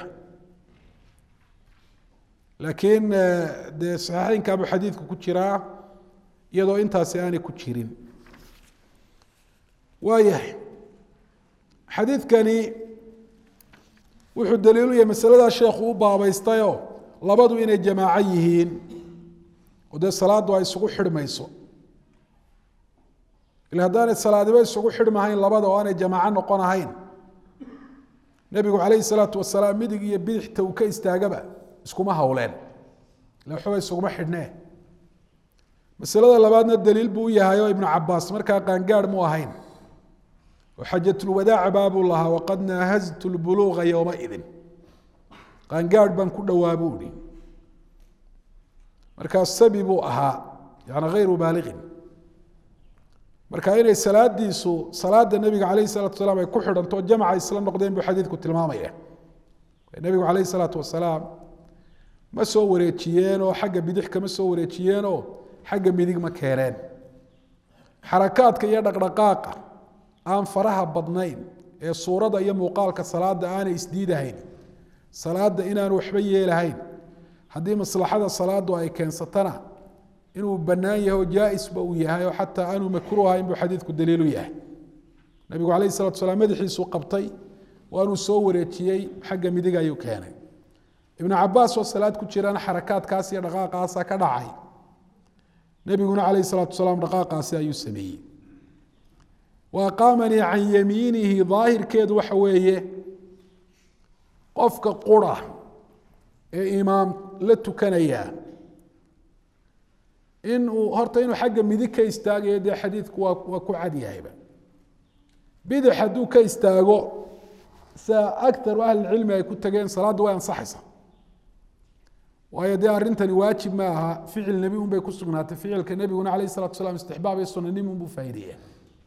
لكن صحيحين كابو حديث كتشرا يدو انت سياني كتشرين waayahay xadiidkani wuxuu daliilu yahay masaladaa sheekhu u baabaystayoo labadu inay jamaaco yihiin oo dee salaaddu ay isugu xidhmayso ila haddaanay salaadiba isugu xidhmahayn labada oo aanay jamaaco noqon ahayn nebigu calayhi salaatu wasalaam midig iyo bidixta uu ka istaagaba iskuma hawleen ila waxba isuguma xidhnee masalada labaadna daliil buu u yahay oo ibnu cabaas markaa qaangaadh mu ahayn oo xajatulwadaaca baabuu lahaa waqad naahaztu lbuluuqa yowmaidin qaangaadh baan ku dhowaa buu ihi markaa sabi buu ahaa yani hayru baaliqin marka inay salaadiisu salaada nebiga calayhi salaatu wasalaam ay ku xidhanto jamca isla noqdeen buu xadiidku tilmaamaya nebigu calayhi salaatu wasalaam ma soo wareejiyeenoo xagga bidix kama soo wareejiyeenoo xagga midig ma keeneen xarakaadka iyo dhaqdhaqaaqa aan faraha badnayn ee suurada iyo muuqaalka salaada aanay isdiidahayn salaada inaan waxba yeelahayn haddii maslaxada salaadu ay keensatana inuu bannaan yahay oo jaa-isba uu yahay oo xataa aanu makruuh ahayn buu xadiidku daliilu yahay nabigu calayhi salatu wasalaam madaxiisuu qabtay waanuu soo wareejiyey xagga midig ayuu keenay ibnu cabaas oo salaad ku jirana xarakaadkaas iyo dhaqaaqaasa ka dhacay nebiguna calayhi salaatu wasalaam dhaqaaqaasi ayuu sameeyey wa aqaamanii can yamiinihi daahirkeedu waxa weeye qofka qura ee imaam la tukanaya inuu xagga midig ka istaagayo dee xadiidku waa ku cadyahayba bidix hadduu ka istaago sida akaru ahlilcilmi ay ku tageen salaaddu way ansaxaysa waayo dee arrintani waajib ma aha ficil nebi un bay ku sugnaatay ficilka nebiguna calayh salatu wasalaam istixbaab iyo sunanim unbuu faa'ideeya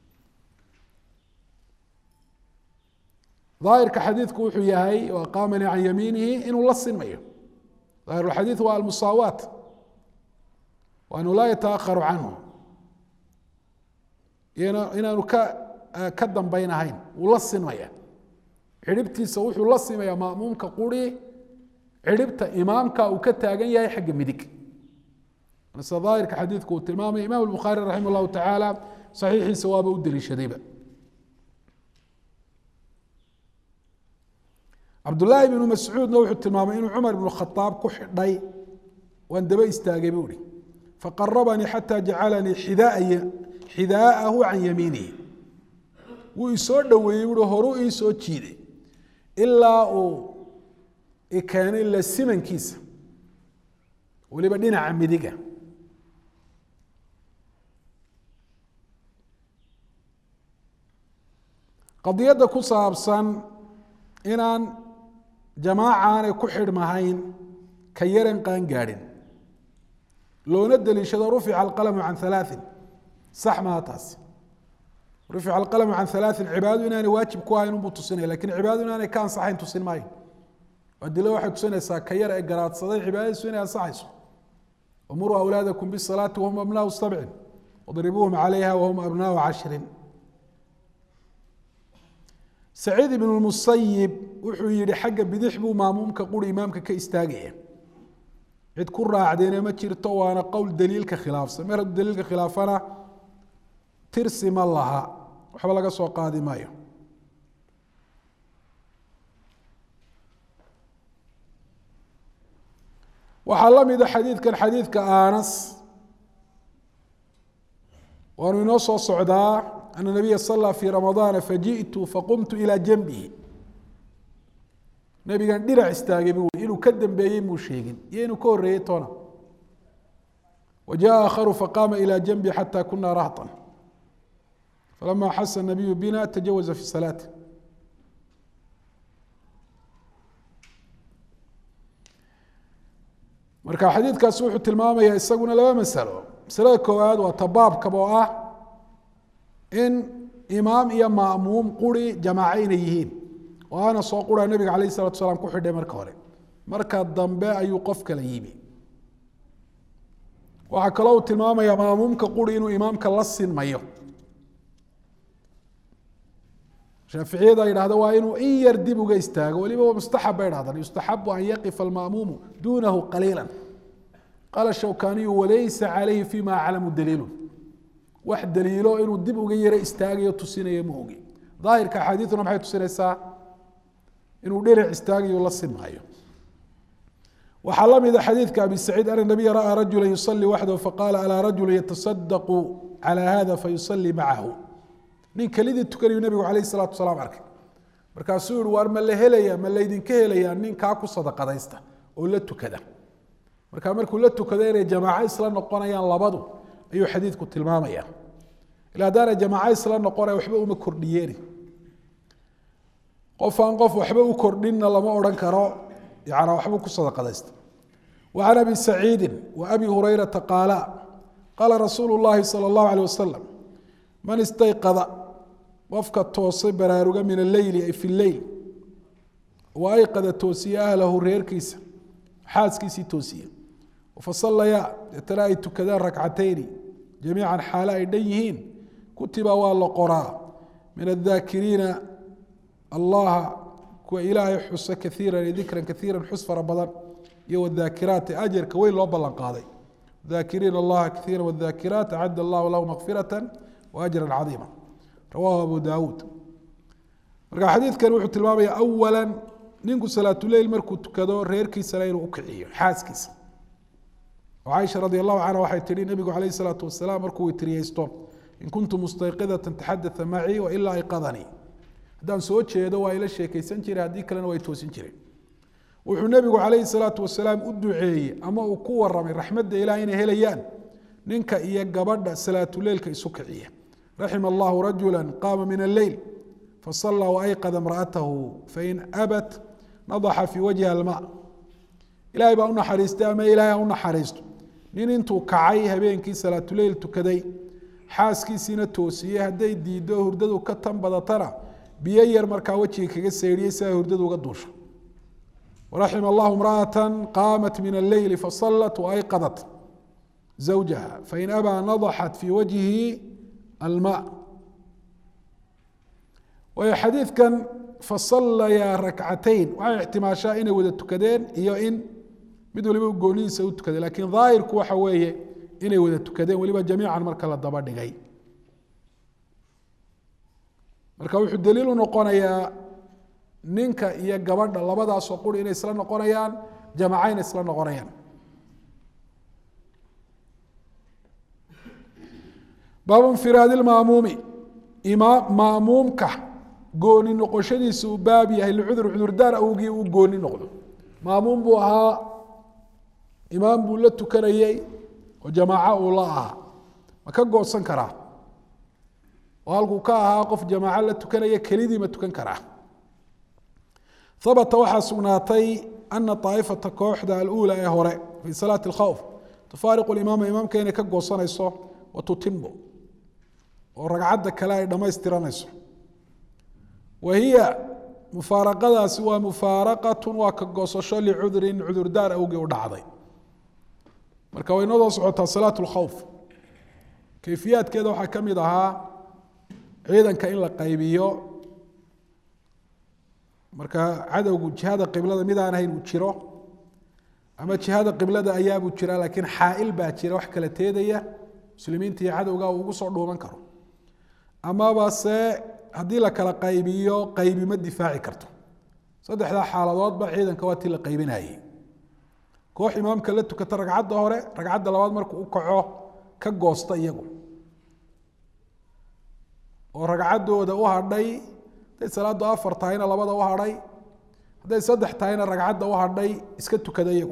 daahirka xadiidku wuxuu yahay oo aqaamanii can yamiinihi inuu la sinmayo daahirulxadiid waa almusaawaat waanu laa yataakharu canhu inaanu ka dambaynahayn wuu la sinmaya cidhibtiisa wuxuu la simaya ma'muumka quri cidhibta imaamka uu ka taagan yahay xagga midig sida daahirka xadiidku uu tilmaamaya imam albukhaari raximah llahu tacaala saxiixiisa waaba u deliishadayba cabdullaahi bnu mascuudna wuxuu tilmaamay inuu cumar ibnu khaaab ku xidhay waan daba istaagay buu ihi faqarabanii xataa jacalanii xidaa'ahu can yamiinihi wuu isoo dhoweeyey buui horuu iisoo jiiday ilaa uu ikeenay la simankiisa weliba dhinaca midiga qadiyadda ku saabsan inaan jamaaca aanay ku xidhmahayn ka yaran qaan gaadhin loona deliishado rufica alqalamu can alaain sax maha taasi rufica alqalamu can alaain cibaadadu inaanay waajib ku ahayn unbuu tusinaya lakin cibaadadu inaanay ka ansaxayn tusin maayo adilo waxay tusinaysaa ka yar ee garaadsaday cibaadadiisu inay ansaxayso umuruu awlaadakum bisalaati wahum abnaau sabcin wadribuuhum calayha wahum abnaau cashrin saciid ibn musayib wuxuu yihi xagga bidix buu maamuumka quri imaamka ka istaagaya cid ku raacdeena ma jirto waana qowl daliilka khilaafsan mar hadduu daliilka khilaafana tirsi ma laha waxba laga soo qaadi maayo waxaa la mida xadiidkan xadiidka anas waanu inoo soo socdaa ana nabiya sala fii ramadaana faji'tu faqumtu ilaa janbihi nabigan dhinac istaagay buu inuu ka dambeeyey muu sheegin iyo inuu ka horreeyey toona wajaءa aakharu faqaama ilى janbi xata kuna rahطa falama axasa الnabiyu bina tajawaza fi salaati marka xadiidkaasi wuxuu tilmaamaya isaguna laba masalo masalada koowaad waa tabaabkaba oo ah in imaam iyo ma'muum quri jamaaco inay yihiin oo aana soo qura nabiga calayh الsalatu asalaam ku xidhay marka hore marka dambe ayuu qof kala yimi waxaa kaloo uu tilmaamaya ma'muumka quri inuu imaamka la sinmayo shaaficiyada ay dhahda waa inuu in yar dib uga istaago waliba waa mustaxab bay dhahdaan yustaxabu an yaqifa alma'muumu duunahu qaliila qaala shawkaniyu walaysa calayhi fima aclamu daliilu wax daliilo inuu dib uga yara istaagayo tusinayo ma ogi daahirka axaadiiduna maxay tusinaysaa inuu dhinac istaagayo la simaayo waxaa la mid a xadiidka abi saciid ana nabiya ra'aa rajula yusalii waxdahu faqaala alaa rajulu yatasadaqu calaa hada fayusalii macahu nin kelidii tukanayu nabigu calayh salaatu wasalaam arkay markaasuu yihi waar ma la helaya ma laydinka helayaa nin kaa ku sadaqadaysta oo la tukada markaa markuu la tukado inay jamaaco isla noqonayaan labadu ayuu xadiidku tilmaamaya ila haddaanay jamaaco isla noqonaya waxba uma kordhiyeeni qof aan qof waxba u kordhinna lama odhan karo يعني وحبو كصدق قدست وعن أبي سعيد وأبي هريرة قالا قال رسول الله صلى الله عليه وسلم من استيقظ وفق التوصي براروغ من الليل أي في الليل وأيقظ توسي أهله رير كيس حاس كيسي توسي فصليا تلاقيت كذا ركعتين جميعا حالاء ديهين كتب والله قراء من الذاكرين الله وإلهي حس كثيرا ذكرا كثيرا حس فربضا يو الذاكرات أجر كوين لو بلن قاضي ذاكرين الله كثيرا والذاكرات أعد الله له مغفرة وأجرا عظيما رواه أبو داود مرقى حديث كان وحو تلمامي أولا ننكو صلاة الليل مركو تكادو ريركي سلاين وكعي حاسكيس وعائشة رضي الله عنها وحي تري نبي عليه الصلاة والسلام مركو يتريستون إن كنت مستيقظة تحدث معي وإلا أيقظني haddaan soo jeedo waa ila sheekaysan jiray haddii kalena way toosin jireen wuxuu nabigu calayhi salaatu wasalaam u duceeyey ama uu ku warramay raxmadda ilaah inay helayaan ninka iyo gabadha salaatuleylka isu kiciya raxima allahu rajulan qaama min alleyl fasallaa waayqada imra'atahu fain abat nadaxa fii wajhiha almaa ilaahay baa u naxariistay ama ilaahay ha u naxariisto nin intuu kacay habeenkii salaatuleyl tukaday xaaskiisiina toosiyey hadday diiddo hurdadu ka tan badatana biyo yar markaa wejiga kaga seydhiyey si ay hurdadu uga duusho waraxima allahu imra'atan qaamat min alleyli fasallat waayqadat zawjaha fain abaa nadaxat fii wajhihi almaa waayo xadiidkan fasallayaa rakcatayn waxay ixtimaashaa inay wada tukadeen iyo in mid waliba goonihiisa u tukaday laakiin daahirku waxa weeye inay wada tukadeen weliba jamiican marka la daba dhigay marka wuxuu daliil u noqonayaa ninka iyo gabadha labadaasoo quri inay isla noqonayaan jamacayna isla noqonayaan baabu infiraadi lmaamuumi maamuumka gooni noqoshadiisa uu baab yahay licudur cudurdaar awgii uu gooni noqdo maamuum buu ahaa imaam buu la tukanayey oo jamaaco uu la ahaa ma ka goosan karaa oo halkuu ka ahaa qof jamaaco la tukanaya kelidii ma tukan karaa habata waxaa sugnaatay ana طaa'ifata kooxda aluula ee hore fii salaati اlkhawf tufaariqu imaama imaamka inay ka goosanayso wa tutimu oo ragcadda kale ay dhammaystiranayso wa hiya mufaaraqadaasi waa mufaaraqatu waa ka goosasho licudrin cudurdaar awgii u dhacday marka way inoo soo socotaa salaat اlkhawf kayfiyaadkeeda waxaa ka mid ahaa ciidanka in la qaybiyo marka cadowgu jihada qiblada mid aan ahayn uu jiro ama jihada qiblada ayaabuu jira laakiin xaail baa jira wax kala teedaya muslimiinta iyo cadowga uu ugu soo dhuuman karo amaba se haddii la kala qaybiyo qaybi ma difaaci karto saddexdaa xaaladoodba ciidanka waa tii la qaybinayay koox imaamka la tukata ragcadda hore ragcadda labaad markuu u kaco ka goosta iyagu oo ragcaddooda u hadhay hadday salaadu 4 tahayna labada u hadhay hadday 3 tahayna ragcadda u hadhay iska tukada iyagu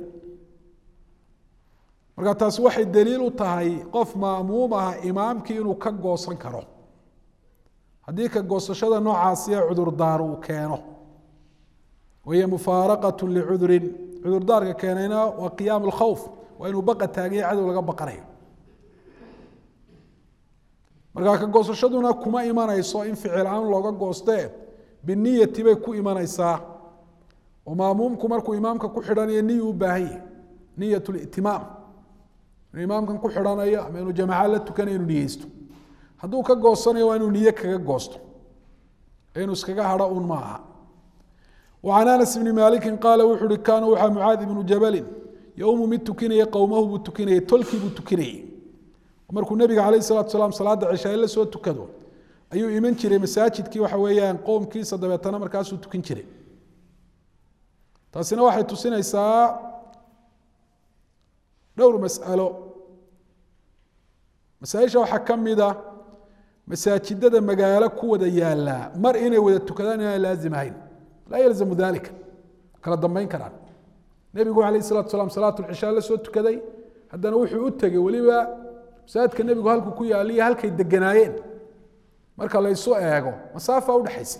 marka taas waxay daliil u tahay qof maamuum ah imaamkii inuu ka goosan karo haddii ka goosashada noocaasi cudurdaar uu keeno wahiya mufaaraqatu licudrin cudurdaarka keenayna waa qiyaam alkhawf waa inuu baqa taagaya cadow laga baqanayo marka ka goosashaduna kuma imanayso in ficil aan looga goostee biniyati bay ku imanaysaa oo maamuumku markuu imaamka ku xidhanayo niyu u baahan yahay niyat litimaam inuu imaamkan ku xidhanayo ama inuu jamaaca la tukanayo inuu niyeysto hadduu ka goosanayo waa inuu niye kaga goosto inuu iskaga hadho un ma aha وعن أنس بن مالك قال وحر كان وحى معاذ بن جبل يوم مد تكني قومه بتكني تلكي بتكني markuu nabiga calayhi salaatu wasalaam salaada cishaa la soo tukado ayuu iman jiray masaajidkii waxa weeyaan qoomkiisa dabeetana markaasuu tukan jiray taasina waxay tusinaysaa dhowr mas'alo masaa'isha waxaa ka mid ah masaajidada magaalo ku wada yaala mar inay wada tukadaan inaan laazim ahayn laa yalzamu dalika kala dambeyn karaan nebigu calayhi salaatu wasalaam salaatu cishaa la soo tukaday haddana wuxuu u tegey weliba masaajidka nebigu halku ku yaaliyo halkay deganaayeen marka la isu eego masaafa u dhaxaysay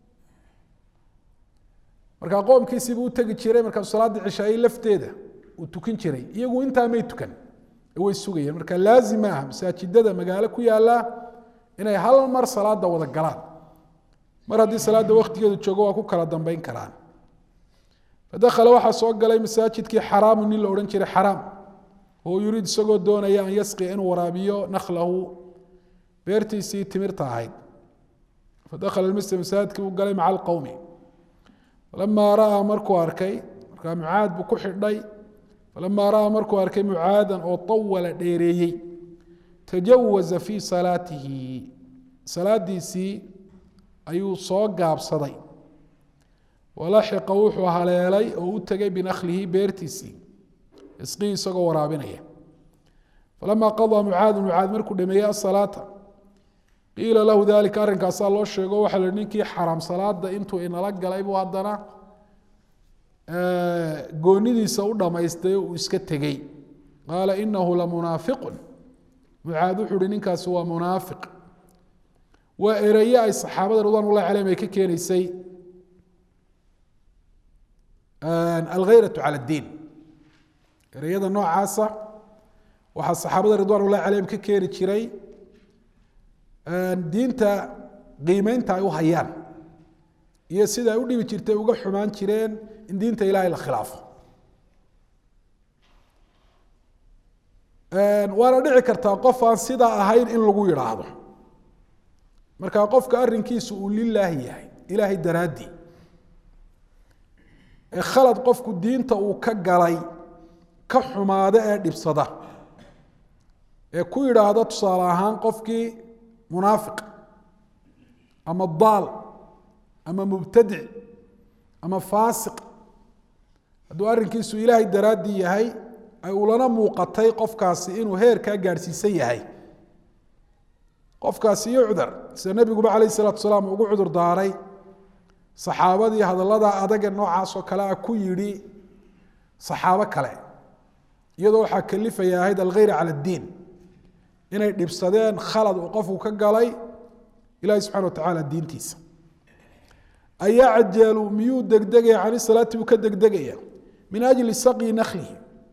marka qoomkiisiibuu u tegi jiray markaasuu salaadii cishaayey lafteeda uu tukin jiray iyagu intaa may tukan way sugayeen marka laazim ah masaajidada magaalo ku yaala inay hal mar salaada wada galaan mar haddii salaada waqtigeedu joogo waa ku kala dambeyn karaan fadakhala waxaa soo galay masaajidkii xaraamu nin la odhan jiray xaraam oo yuriid isagoo doonaya an yasqiya inuu waraabiyo nakhlahu beertiisii timirta ahayd fadakhala almasjid masaajidkii uu galay maca alqowmi falamaa ra'aa markuu arkay markaa mucaad buu ku xidhay falamaa ra'aa markuu arkay mucaadan oo tawala dheereeyey tajawaza fii salaatihi salaadiisii ayuu soo gaabsaday walaxiqa wuxuu haleelay oo u tegay binakhlihi beertiisii isqii isagoo waraabinaya falamaa qadaa mucaad markuu dhameeyey asalaata qiila lahu dalika arrinkaasaa loo sheego waxaa la ninkii xaraam salaada intuu inala galay buu haddana goonidiisa u dhamaystay uu iska tegey qaala inahu lamunaafiqun mucaad wuxuu uhi ninkaasi waa munaafiq waa eraye ay saxaabada ridwaan ullahi calayhim ay ka keenaysay alghayratu cala addiin ereyada noocaasa waxaa saxaabada ridwaan ullahi calayhim ka keeni jiray diinta qiimeynta ay u hayaan iyo sida ay u dhibi jirtay uga xumaan jireen in diinta ilaahay la khilaafo waana dhici kartaa qof aan sidaa ahayn in lagu yidhaahdo marka qofka arrinkiisu uu lilaahi yahay ilaahay daraaddii ee khalad qofku diinta uu ka galay ka xumaada ee dhibsada ee ku yidhaahda tusaale ahaan qofkii munaafiq ama daal ama mubtadic ama faasiq hadduu arrinkiisu ilaahay daraaddii yahay ay ulana muuqatay qofkaasi inuu heerkaa gaadhsiisan yahay qofkaasi yucdar sida nebiguba calayhi salaatu wasalaam ugu cudur daaray saxaabadii hadallada adaga noocaasoo kale ah ku yidhi saxaabo kale iyadoo waxaa kalifaya ahayd alghayra cala addiin inay dhibsadeen khalad uu qofku ka galay ilaahi subxana wa tacaala diintiisa ayacjalu miyuu degdegaya cani salaati buu ka degdegaya min ajli saqyi nakhlihi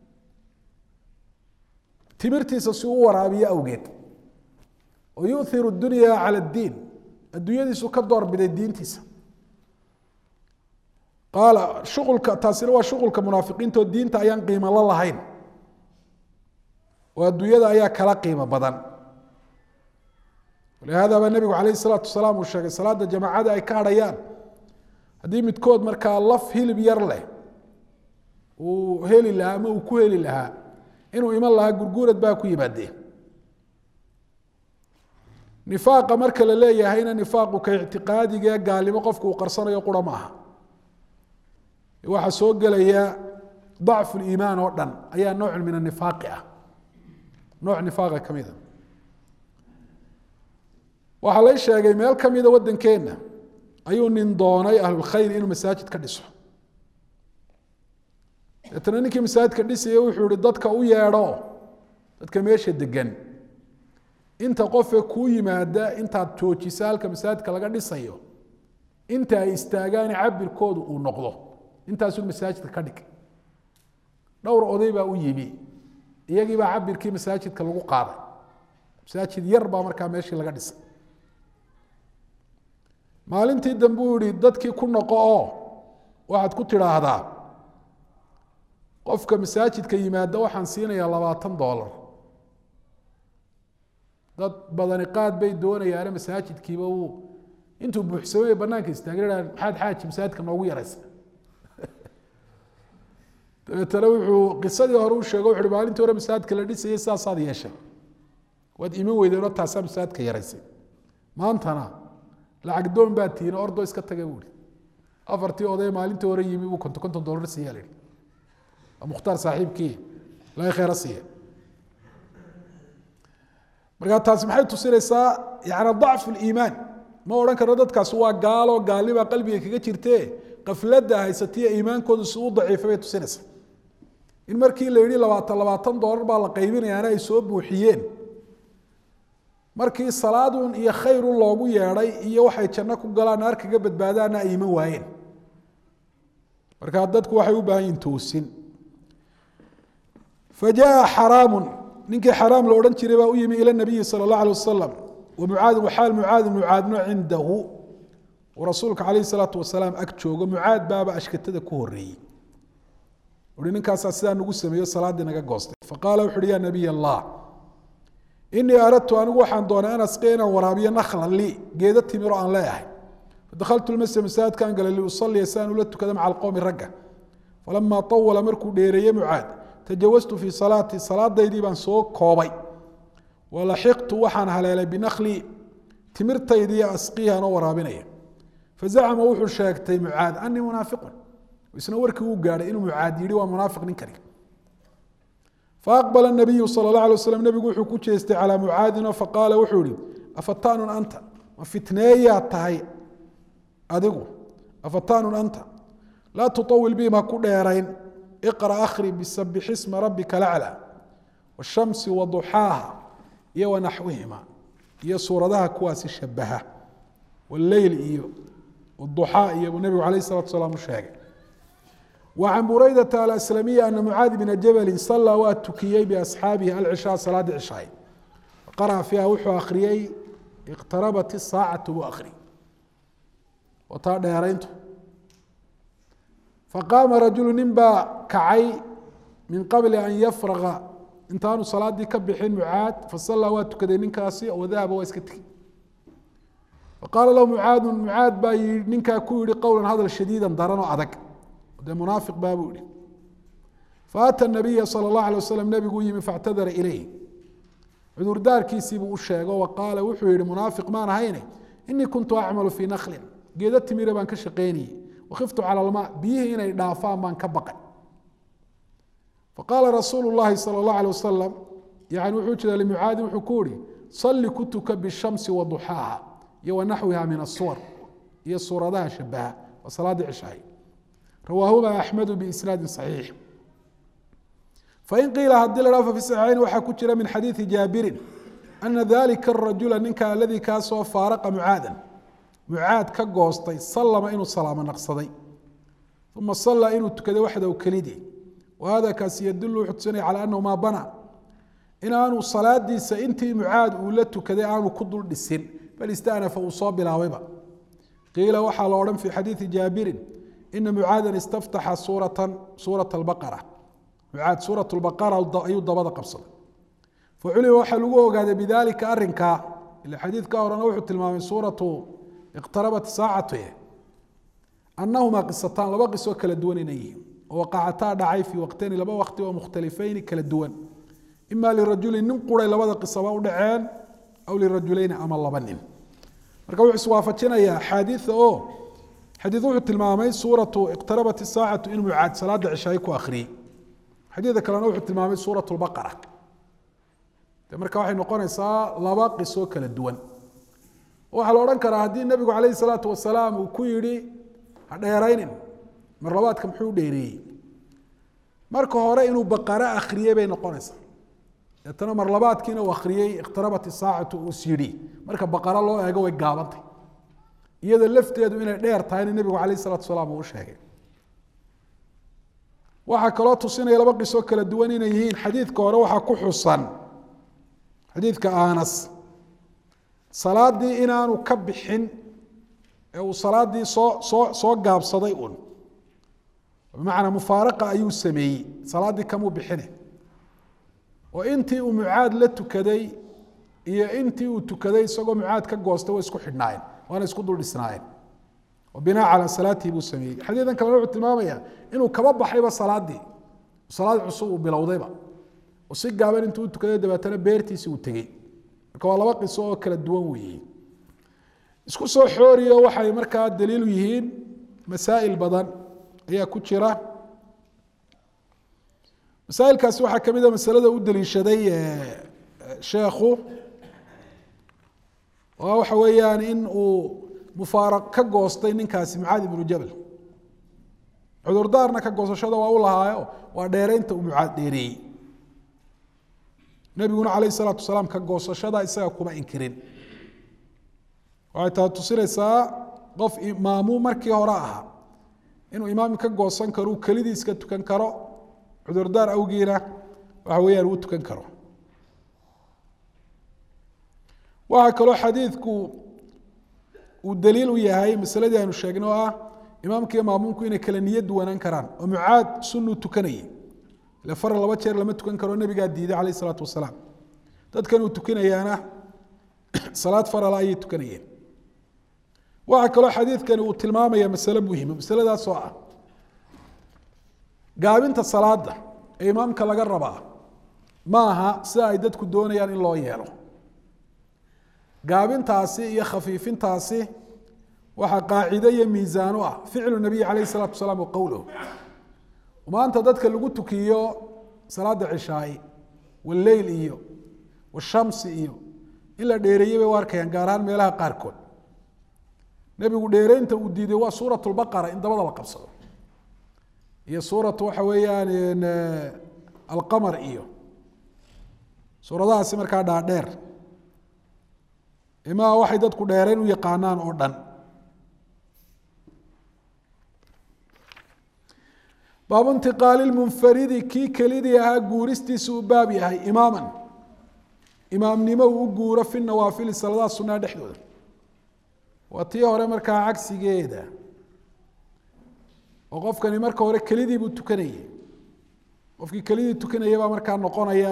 timirtiisa si uu waraabiyo awgeed oo yuhiru dunya cala addiin adduunyadiisu ka doorbiday diintiisa qaala shuqulka taasina waa shuqulka munaafiqiinta oo diinta ayaan qiimo la lahayn oo adduunyada ayaa kala qiimo badan walihada baa nebigu calayhi salaatu wasalaam uu sheegay salaada jamaacada ay ka hadhayaan haddii midkood markaa laf hilib yar leh uu heli lahaa ama uu ku heli lahaa inuu iman lahaa gurguurad baa ku yimaadee nifaaqa marka la leeyahayna nifaaqu ka ictiqaadiga gaalnimo qofku uu qarsanayo qura ma aha waxaa soo gelaya dacfu liimaan oo dhan ayaa noocun min anifaaqi ah nooc nifaaqa ka mida waxaa lay sheegay meel ka mida waddankeenna ayuu nin doonay ahlulkhayr inuu masaajid ka dhiso deetana ninkii masaajidka dhisaya wuxuu ihi dadka u yeedho dadka meesha degan inta qofee kuu yimaada intaad joojisa halka masaajidka laga dhisayo inta ay istaagaan cabirkoodu uu noqdo intaasuu masaajidka ka dhig dhowr oday baa u yimi iyagiibaa cabirkii masaajidka lagu qaaday masaajid yar baa markaa meeshii laga dhisay maalintii dambe uu yihi dadkii ku noqo oo waxaad ku tidhaahdaa qofka masaajidka yimaada waxaan siinayaa $20 dad badani qaad bay doonayaane masaajidkiiba uu intuu buuxsamay banaanka istaagay maxaad xaaji masaajidka noogu yaraysa dabeetana wuxuu qisadii hore u sheegay wuxuu maalintii hore masaajidka la dhisayay saasaad yeeshay waad iman weydeenoo taasaa masaajidka yaraysay maantana lacag doon baa tihiin ordo iska taga buuri afartii oday maalintii hore yimi buu $50 siiya la yidhi mukhtaar saaxiibkii ilaahay khayra siiya markaa taasi maxay tusinaysaa yani dacfu liimaan ma odhan karno dadkaasi waa gaalo gaalnibaa qalbiga kaga jirtee qafladda haysatiya iimaankoodu si u daciifay bay tusinaysaa in markii la yidhi $20 baa la qaybinayaana ay soo buuxiyeen markii salaadun iyo khayrun loogu yeedhay iyo waxay janno ku galaan naar kaga badbaadaana ay iman waayeen markaa dadku waxay u baahan yihin toosin fajaءa xaraamu ninkii xaraam la odhan jiray baa u yimi ila nabiyi salى الlaه alيه wasalam wamucaad waxaal mucaad mucaadno cindahu rasuulka calayh الsalaatu wasalaam ag joogo mucaad baaba ashkatada ku horeeyey uhi ninkaasaa sidaa nagu sameeyo salaaddii naga goostay faqaala wuxu uhi ya nabiy allah inii aradtu anigu waxaan doonay an asqiya inaan waraabiyo naklan lii geedo timiro aan leeyahay fadakhaltu lmasjid masaajidkaan galay liusaliya si aan ula tukada maca alqowmi ragga falamaa awala markuu dheereeyey mucaad tajawastu fii salaatii salaadaydii baan soo koobay walaxiqtu waxaan haleelay binakli timirtaydii asqiihan oo waraabinaya fazacama wuxuu sheegtay mucaad anii munaafiqun isna warkii uu gaadhay inuu mucaad yidhi waa munaafiq ninkani faaqbala nabiyu sala اllah alay waslam nebigu wuxuu ku jeestay calaa mucaadin oo faqaala wuxuu yihi afataanun anta ma fitneeyaa tahay adigu afataanun anta laa tuطawil bihim ha ku dheerayn iqra akhri bisabix isma rabbika laclى washamsi waduxaaha iyo wanaxwihima iyo suuradaha kuwaasi shabaha walleyl iyo duxaa iyo buu nebigu alayh الsalatu salaam u sheegay وعن بريدة الأسلمية أن معاذ بن جبل صلى واتكيي بأصحابه العشاء صلاة عشاء قرأ فيها وحو أخريي اقتربت الساعة وأخري وطار ديارينته فقام رجل نبا كعي من قبل أن يفرغ انتهى صلاة دي كبحين معاذ فصلى واتكدي ننكاسي وذهب واسكتك فقال له معاذ باي ننكا كوري قولا هذا شديدا ضرنا أدك منافق بابولي فأتى النبي صلى الله عليه وسلم نبي يمي فاعتذر إليه عذر دار كيسي بوشيغ وقال وحوي منافق ما نهيني إني كنت أعمل في نخل قيدت ميرا بان كشقيني وخفت على الماء بيه هنا دافان بان كبقى فقال رسول الله صلى الله عليه وسلم يعني وحوش لمعاد وحكوري صل كتك بالشمس وضحاها ونحوها من الصور هي الصورة ذا شبهها وصلاة عشاء رواهما أحمد بإسناد صحيح فإن قيل هدي لرافة في الصحيحين وحا كجرا من حديث جابر أن ذلك الرجل ننك الذي كاسو فارق معاذا معاذ كغوستي صلى ما إنه صلاة نقصدي ثم صلى إنه تكذا وحده وكليدي وهذا كاس يدل حدثني على أنه ما بنى إن أنه صلاة دي سإنتي معاذ ولدت كذا أنه كدل للسن بل استأنف وصاب بلا قيل وحا لورم في حديث جابر إن معاذا استفتح سورة البقرة معاذ سورة البقرة أي ضبط قبصة فعلي وحا لغوه قاد بذلك أرنكا اللي حديث كاورا نوح التلمام سورة اقتربت ساعته أنهما قصتان لبا قصوا كالدوان إنيهم ووقعتا دعي في وقتين لبا وقت ومختلفين كالدوان إما للرجل ننقر لبا قصة ودعان أو للرجلين أما الله بنين مركوا سوافتنا يا حديث حديث وحو تلمامي سورة اقتربت الساعة إن معاد صلاة عشاء وآخري حديث كلا وحو تلمامي سورة البقرة marka waxay noqonaysaa laba qiso kala duwan waxa la oran karaa hadii nabigu kaleey salaatu wasalaam uu ku yiri dheeraynin mar labaadka muxuu dheereeyay marka hore inuu baqara akhriyay bay noqonaysaa tan mar labaadkiina uu akhriyay iqtarabat as-saa'atu usiri marka baqara loo eego way gaabantay iyada lafteedu inay dheer tahay nabigu kaleey salaatu wasalaam uu sheegay waxa kale oo tusinaya laba qiso kala duwan inay yihiin xadiidka hore waxa ku xusan xadiidka Anas salaadii inaanu ka bixin ee uu salaadii soo gaabsaday macna mufaaraqa ayuu sameeyay salaadii kamu bixine oo intii uu mucaad la tukaday iyo intii uu tukaday isagoo mucaad ka goostay way isku xidhnaayeen waana isku dul dhisnaayeen oo binaa ala salaati buu sameeyay xadiidan kale wuxuu tilmaamayaa inuu kaba baxayba salaadii salaad cusub uu bilowdayba وسي قابل انتو تكذا دباتنا بيرتيسي وتغي marka waa laba qiso oo kala duwan weeye isku soo xooriyo waxay markaa daliil u yihiin masaa'il badan ayaa ku jira masaa'ilkaasi waxaa ka mid a masalada u daliishaday sheekhu oo waxa weeyaan in uu mufaaraq ka goostay ninkaasi Mucaad ibnu Jabal cudurdaarna ka goosashada waa u lahaayo waa dheeraynta uu Mucaad dheereeyey nabiguna calayhi salaatu wasalaam ka goosashada isaga kuma inkirin waxay taa tusinaysaa qof imaamu markii hore ahaa inuu imaam ka goosan karo uu kelidiis ka tukan karo cudurdaar awgiina waxa weeyaan uu tukan karo waxa kaloo xadiidku uu daliil u yahay masaladii aanu sheegnay oo ah imaamka iyo maamuumku inay kala niyad duwanaan karaan oo Mucaad sunnu tukanayay la far laba jeer lama tukan karo nabiga diiday calayhi salaatu wasalaam dadkan uu tukanayaana salaad farala ay tukanayeen waxa kaloo xadiidkan uu tilmaamaya mas'ala muhiim masaladaas oo ah gaabinta salaada ee imaamka laga rabaa maaha sida ay dadku doonayaan in loo yeelo gaabintaasi iyo khafiifintaasi waxa qaacido iyo miisaan u ah ficlu nabiy calayhi salaatu wasalaam oo qowluhu maanta dadka lagu tukiyo salaada cishaay wallayl iyo washamsi iyo in la dheereeyay way arkayaan gaar ahaan meelaha qaarkood nabigu dheereynta uu diiday waa suuratul baqara in dabada la qabsado iyo suuratu waxa weeyaan alqamar iyo suuradahaasi markaa dhaadheer imaa waxay dadku dheereen u yaqaanaan oo dhan baabu intiqaali lmunfaridi kii kelidii ahaa guuristiisa uu baab yahay imaaman imaamnimo uu u guuro fi nawaafili saladaha sunnaha dhexdooda waa tii hore markaa cagsigeeda oo qofkani marka hore kelidii buu tukanayay qofkii kelidii tukanaya baa markaa noqonaya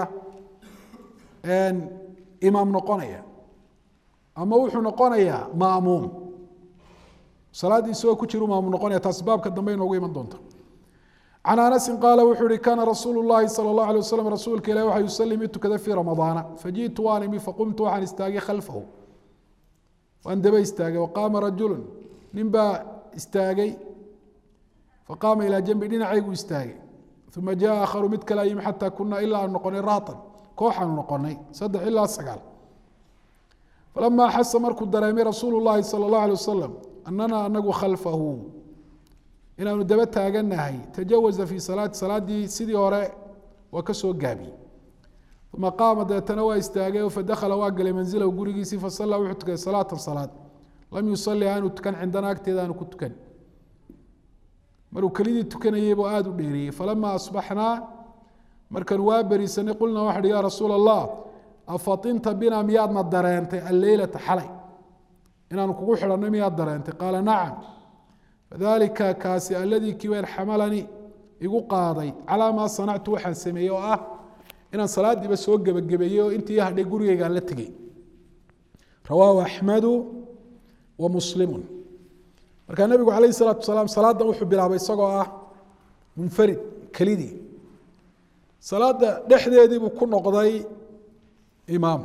imaam noqonaya ama wuxuu noqonayaa maamuum salaadii isagoo ku jiru maamuum noqonaya taasi baabka dambe inoogu iman doonta can anasin qaala wuxuu ihi kaana rasuulu llahi sala allahu alay wasalam rasuulka ilahi waxa yusalli mid tukada fii ramadaana faji'tu waan imi faqumtu waxaan istaagay khalfahu waan daba istaagay waqaama rajulun nin baa istaagay faqaama ilaa janbi dhinacaygu istaagay uma jaa aakharu mid kale yimi xataa kunaa ilaa aanu noqonay raatan kooxaanu noqonay 3 ilaa 9 falamaa axasa markuu dareemay rasuulu llahi sala allahu alay wasalam annana anagu khalfahu inaanu daba taaganahay tajawaza fii salaati salaadii sidii hore waa ka soo gaabiyey uma qaama deetana waa istaagay fadakhala waa galay manzilahu gurigiisii fasallaa wuxuu tukaday salaatan salaad lam yusalli aanu tukan cindana agteeda aanu ku tukan maruu kelidii tukanayay buu aada u dheereeyey falamaa asbaxnaa markaan waa beriisanay qulnaa waxaa hi yaa rasuula allah afatinta bina miyaadna dareentay alleylata xalay inaanu kugu xidhanno miyaad dareentay qaala nacam fadalika kaasi alladii kiween xamalanii igu qaaday calaa maa sanactu waxaan sameeyey oo ah inaan salaadiiba soo gebagabeeyey oo intii hadhay gurigaygaan la tegey rawaahu axmedu wa muslimun markaa nabigu calayhi salaatu wasalaam salaadan wuxuu bilaabay isagoo ah munfarid kelidii salaada dhexdeedii buu ku noqday imaam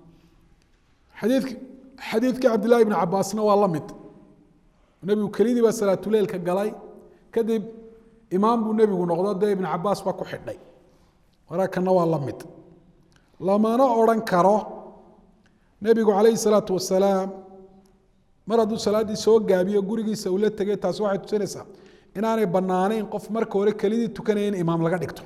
xadiidkii cabdillahi ibni cabaasna waa la mid nebigu kelidii baa salaatuleilka galay kadib imaam buu nebigu noqdo dee ibn cabaas baa ku xidhay waraakana waa la mid lamana odhan karo nebigu calayhi salaatu wasalaam mar hadduu salaaddii soo gaabiyo gurigiisa uu la tegay taasi waxay tusinaysaa inaanay bannaanayn qof marka hore kelidii tukanaya in imaam laga dhigto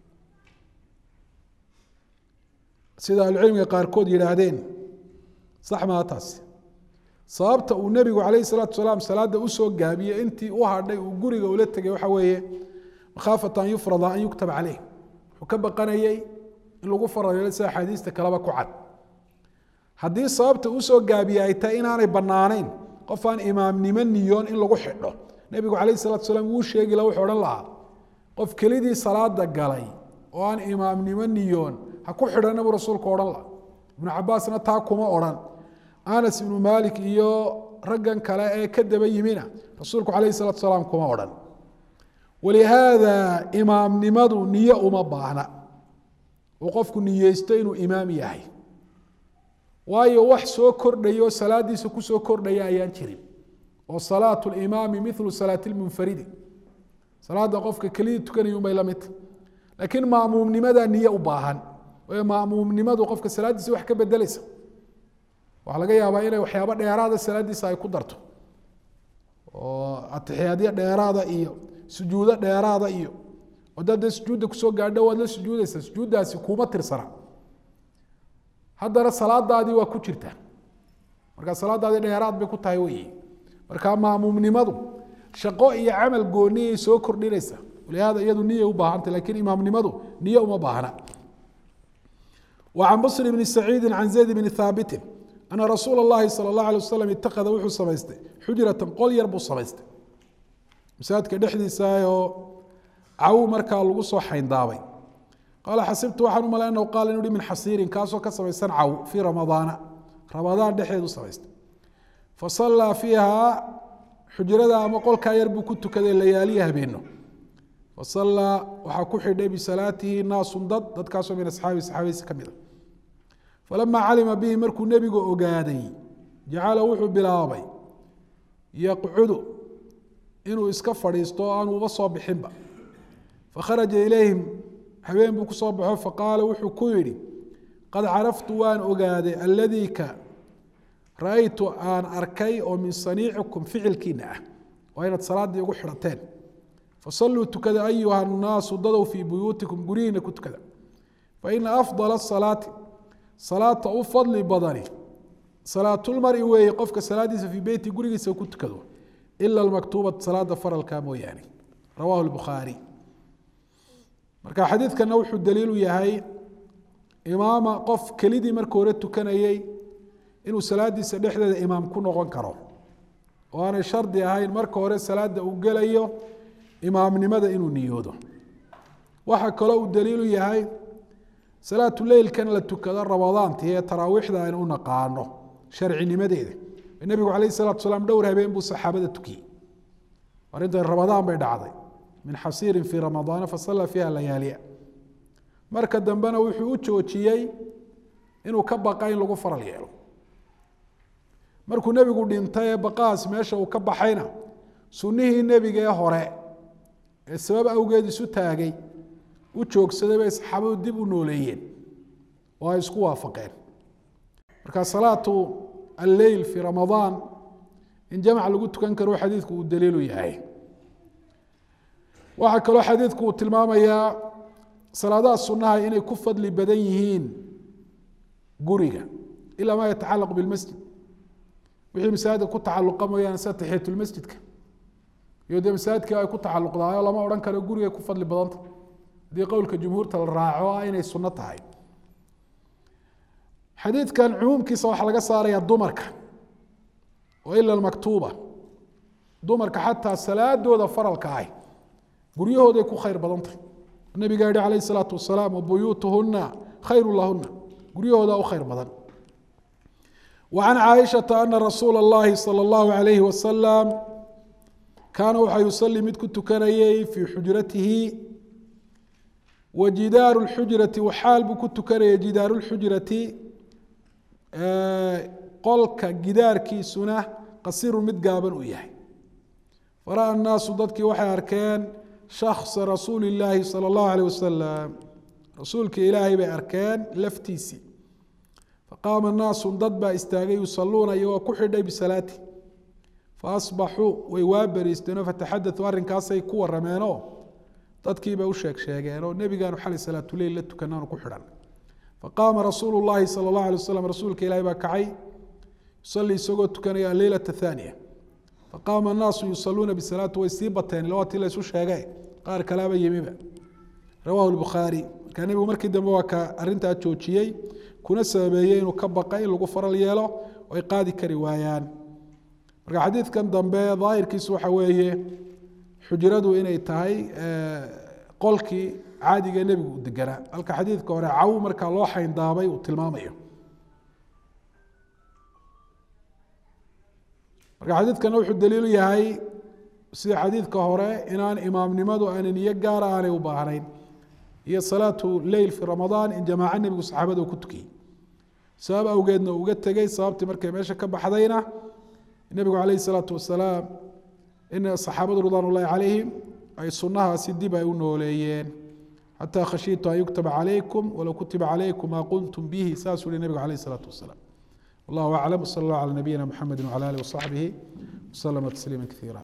sida ahlucilmiga qaarkood yidhaahdeen sax maa taasi sababta uu nebigu calayhi salaatu wasalaam salaadda usoo gaabiyey intii u hadhay uu guriga ula tegay waxa weeye makhaafata an yufrada an yuktaba caleyh wuxuu ka baqanayey in lagu farayo sida axaadiista kaleba ku cad haddii sababta usoo gaabiye ay tahay inaanay bannaanayn qof aan imaamnimo niyoon in lagu xidho nebigu calayhi salatu wasalaam wuu sheegi laha wuxuu odhan lahaa qof kelidii salaada galay oo aan imaamnimo niyoon ha ku xidhana buu rasuulku odhan laha ibnu cabaasna taa kuma odhan anas ibnu maalik iyo raggan kale ee ka daba yimina rasuulku calayhi salatu wasalaam kuma odhan walihaada imaamnimadu niyo uma baahna uu qofku niyeysto inuu imaam yahay waayo wax soo kordhayo salaadiisa ku soo kordhaya ayaan jirin oo salaatu al-imaam mithlu salaati al-munfaridi salaada qofka kaliya tukanayo bay la mid laakiin maamumnimada niyo u baahan oo maamumnimadu qofka salaadiisa wax ka bedelaysa waxa laga yaabaa inay waxyaabo dheeraad ah salaadiisa ay ku darto oo atixiyaadyo dheeraada iyo sujuudo dheeraada iyo wadada sujuuda ku soo gaadho wad la sujuudaysa sujuudaasi kuma tirsana haddana salaadaadii waa ku jirta marka salaadaadii dheeraad bay ku tahay weeye marka maamumnimadu shaqo iyo camal gooni soo kordhinaysa walaada iyadu niyo u baahantay laakiin imaamnimadu niyo uma baahna وعن بصر بن سعيد عن زيد بن ثابت أن رسول الله صلى الله عليه وسلم اتخذ وحو سميسته حجرة قل يربو سميسته مسادك دحدي سايو عو مركا لغو سو حين دابي قال حسبت وحن ملا انه قال انه من حصير كاسو كسميسن عو في رمضان دحيدو سميسته فصلى فيها حجرة ما قل كايربو كنت كذا لياليها بينه وصلى وحكو حدي بصلاته ناس ضد كاسو من اصحابي كميدا فلما علم به مركو النبي اوغادي جعل وحو بلاابي يقعد انه اسكا فريستو ان وبا سو بخينبا فخرج اليهم حبين بو كسو بخو فقال وحو كويري قد عرفت وان اوغادي الذي رايت ان اركي او من صنيعكم فعلكنا وين صلاه يغو خرتين فصلوا تكذا أيها الناس ضدوا في بيوتكم قرين كتكذا فإن أفضل الصلاة صلاة أفضل بدني صلاة المرء ويقفك صلاة في بيت قرين كتكذا إلا المكتوبة صلاة فر الكامو يعني رواه البخاري مركا حديث كان نوح الدليل يهي إمام قف كليدي مركورتو كان يي إنه صلاة سدحدة إمام كنا غنكره وأنا شرط هاي المركورة صلاة وقال imaamnimada inuu niyoodo waxa kale uu daliil u yahay salaatu leylkan la tukado ramadaantii ee taraawiixda aynu u naqaano sharcinimadeeda nabigu calayhi salaatu wasalaam dhowr habeen buu saxaabada tukiyey arinta ramadaan bay dhacday min xasiirin fi ramadaan fasalla fiha layaaliya marka dambena wuxuu u joojiyey inuu ka baqa in lagu faral yeelo markuu nabigu dhintay baqaas meesha uu ka baxayna sunnihii nabiga ee hore sabab awgeed isu taagay u joogsaday bay saxaabadu dib u nooleeyeen oo ay isku waafaqeen marka salaatu al-layl fi ramadaan in jamac lagu tukan karo xadiidku uu daliil u yahay waxa kale xadiidku uu tilmaamayaa salaadaha sunnaha inay ku fadli badan yihiin guriga ila ma yatacallaq bil masjid wixii masaajidka ku tacalluqa mooyaan tahiyatul masjidka يودي مساجدك أي كنت على القضاء ولا ما أوران كانوا يقولوا يكون فضل بضانته دي قول كجمهور الراعوا أين السنة هاي حديث كان عموم كي صلاح لقى صار يا الضمركة وإلا المكتوبة ضمركة حتى الصلاة دو ظفر الكاي قريه ده يكون خير بضانته النبي قال عليه الصلاة والسلام وبيوتهن خير لهن قريه ده خير بضان وعن عائشة أن رسول الله صلى الله عليه وسلم كان وحي يصلي مد كنت كان في حجرته وجدار الحجرة وحال كنت كان جدار الحجرة قلك جدار كي سنة قصير مد قابل وياه فرأى الناس ضدك وحي أركان شخص رسول الله صلى الله عليه وسلم رسولك إلهي بأركان لفتيسي فقام الناس ضد باستاغي يصلون أيها كحدا بصلاته فأصبحوا ويوابريستنوا فتحدثوا أرن كاسي كور رمانو تدكي بوشك شاقانو النبي قالوا حالي صلاة الليل لتو كنانو كحران فقام رسول الله صلى الله عليه وسلم رسولك إلهي باكعي يصلي سقوط كان الليلة الثانية فقام الناس يصلون بصلاة ويستيبتين لواتي ليسو شاقاي قال كلام يميبا رواه البخاري كان النبي مركي دمواكا أرنتا تشوتشيي كنا سببيين وكبقاين لغو فرال يالو ويقادي كروايان marka xadiidkan dambe daahirkiisu waxa weeye xujradu inay tahay qolkii caadiga nabigu u deganaa halka xadiidka hore caw marka loo xayn daabay uu tilmaamayo marka xadiidkan wuxuu daliil u yahay sida xadiidka hore inaan imaamnimadu aan niyo gaar ah u baahnayn iyo salaatu leyl fi ramadaan in jamaaca nabigu saxaabada ku tukiyay sabab awgeedna uga tegey sababtii markay meesha ka baxdayna nebigu calayhi salaatu wasalaam in saxaabadu ridwaan ullahi calayhim ay sunnahaasi dib ay u nooleeyeen xataa khashiitu an yuktaba calaykum walow kutiba calaykum maa qumtum bihi saasuu yihi nebigu calayhi salaatu wasalaam wallahu aclam wsala allah cala nabiyina muxamedi wcala alihi wasaxbihi waslama tasliima kaiira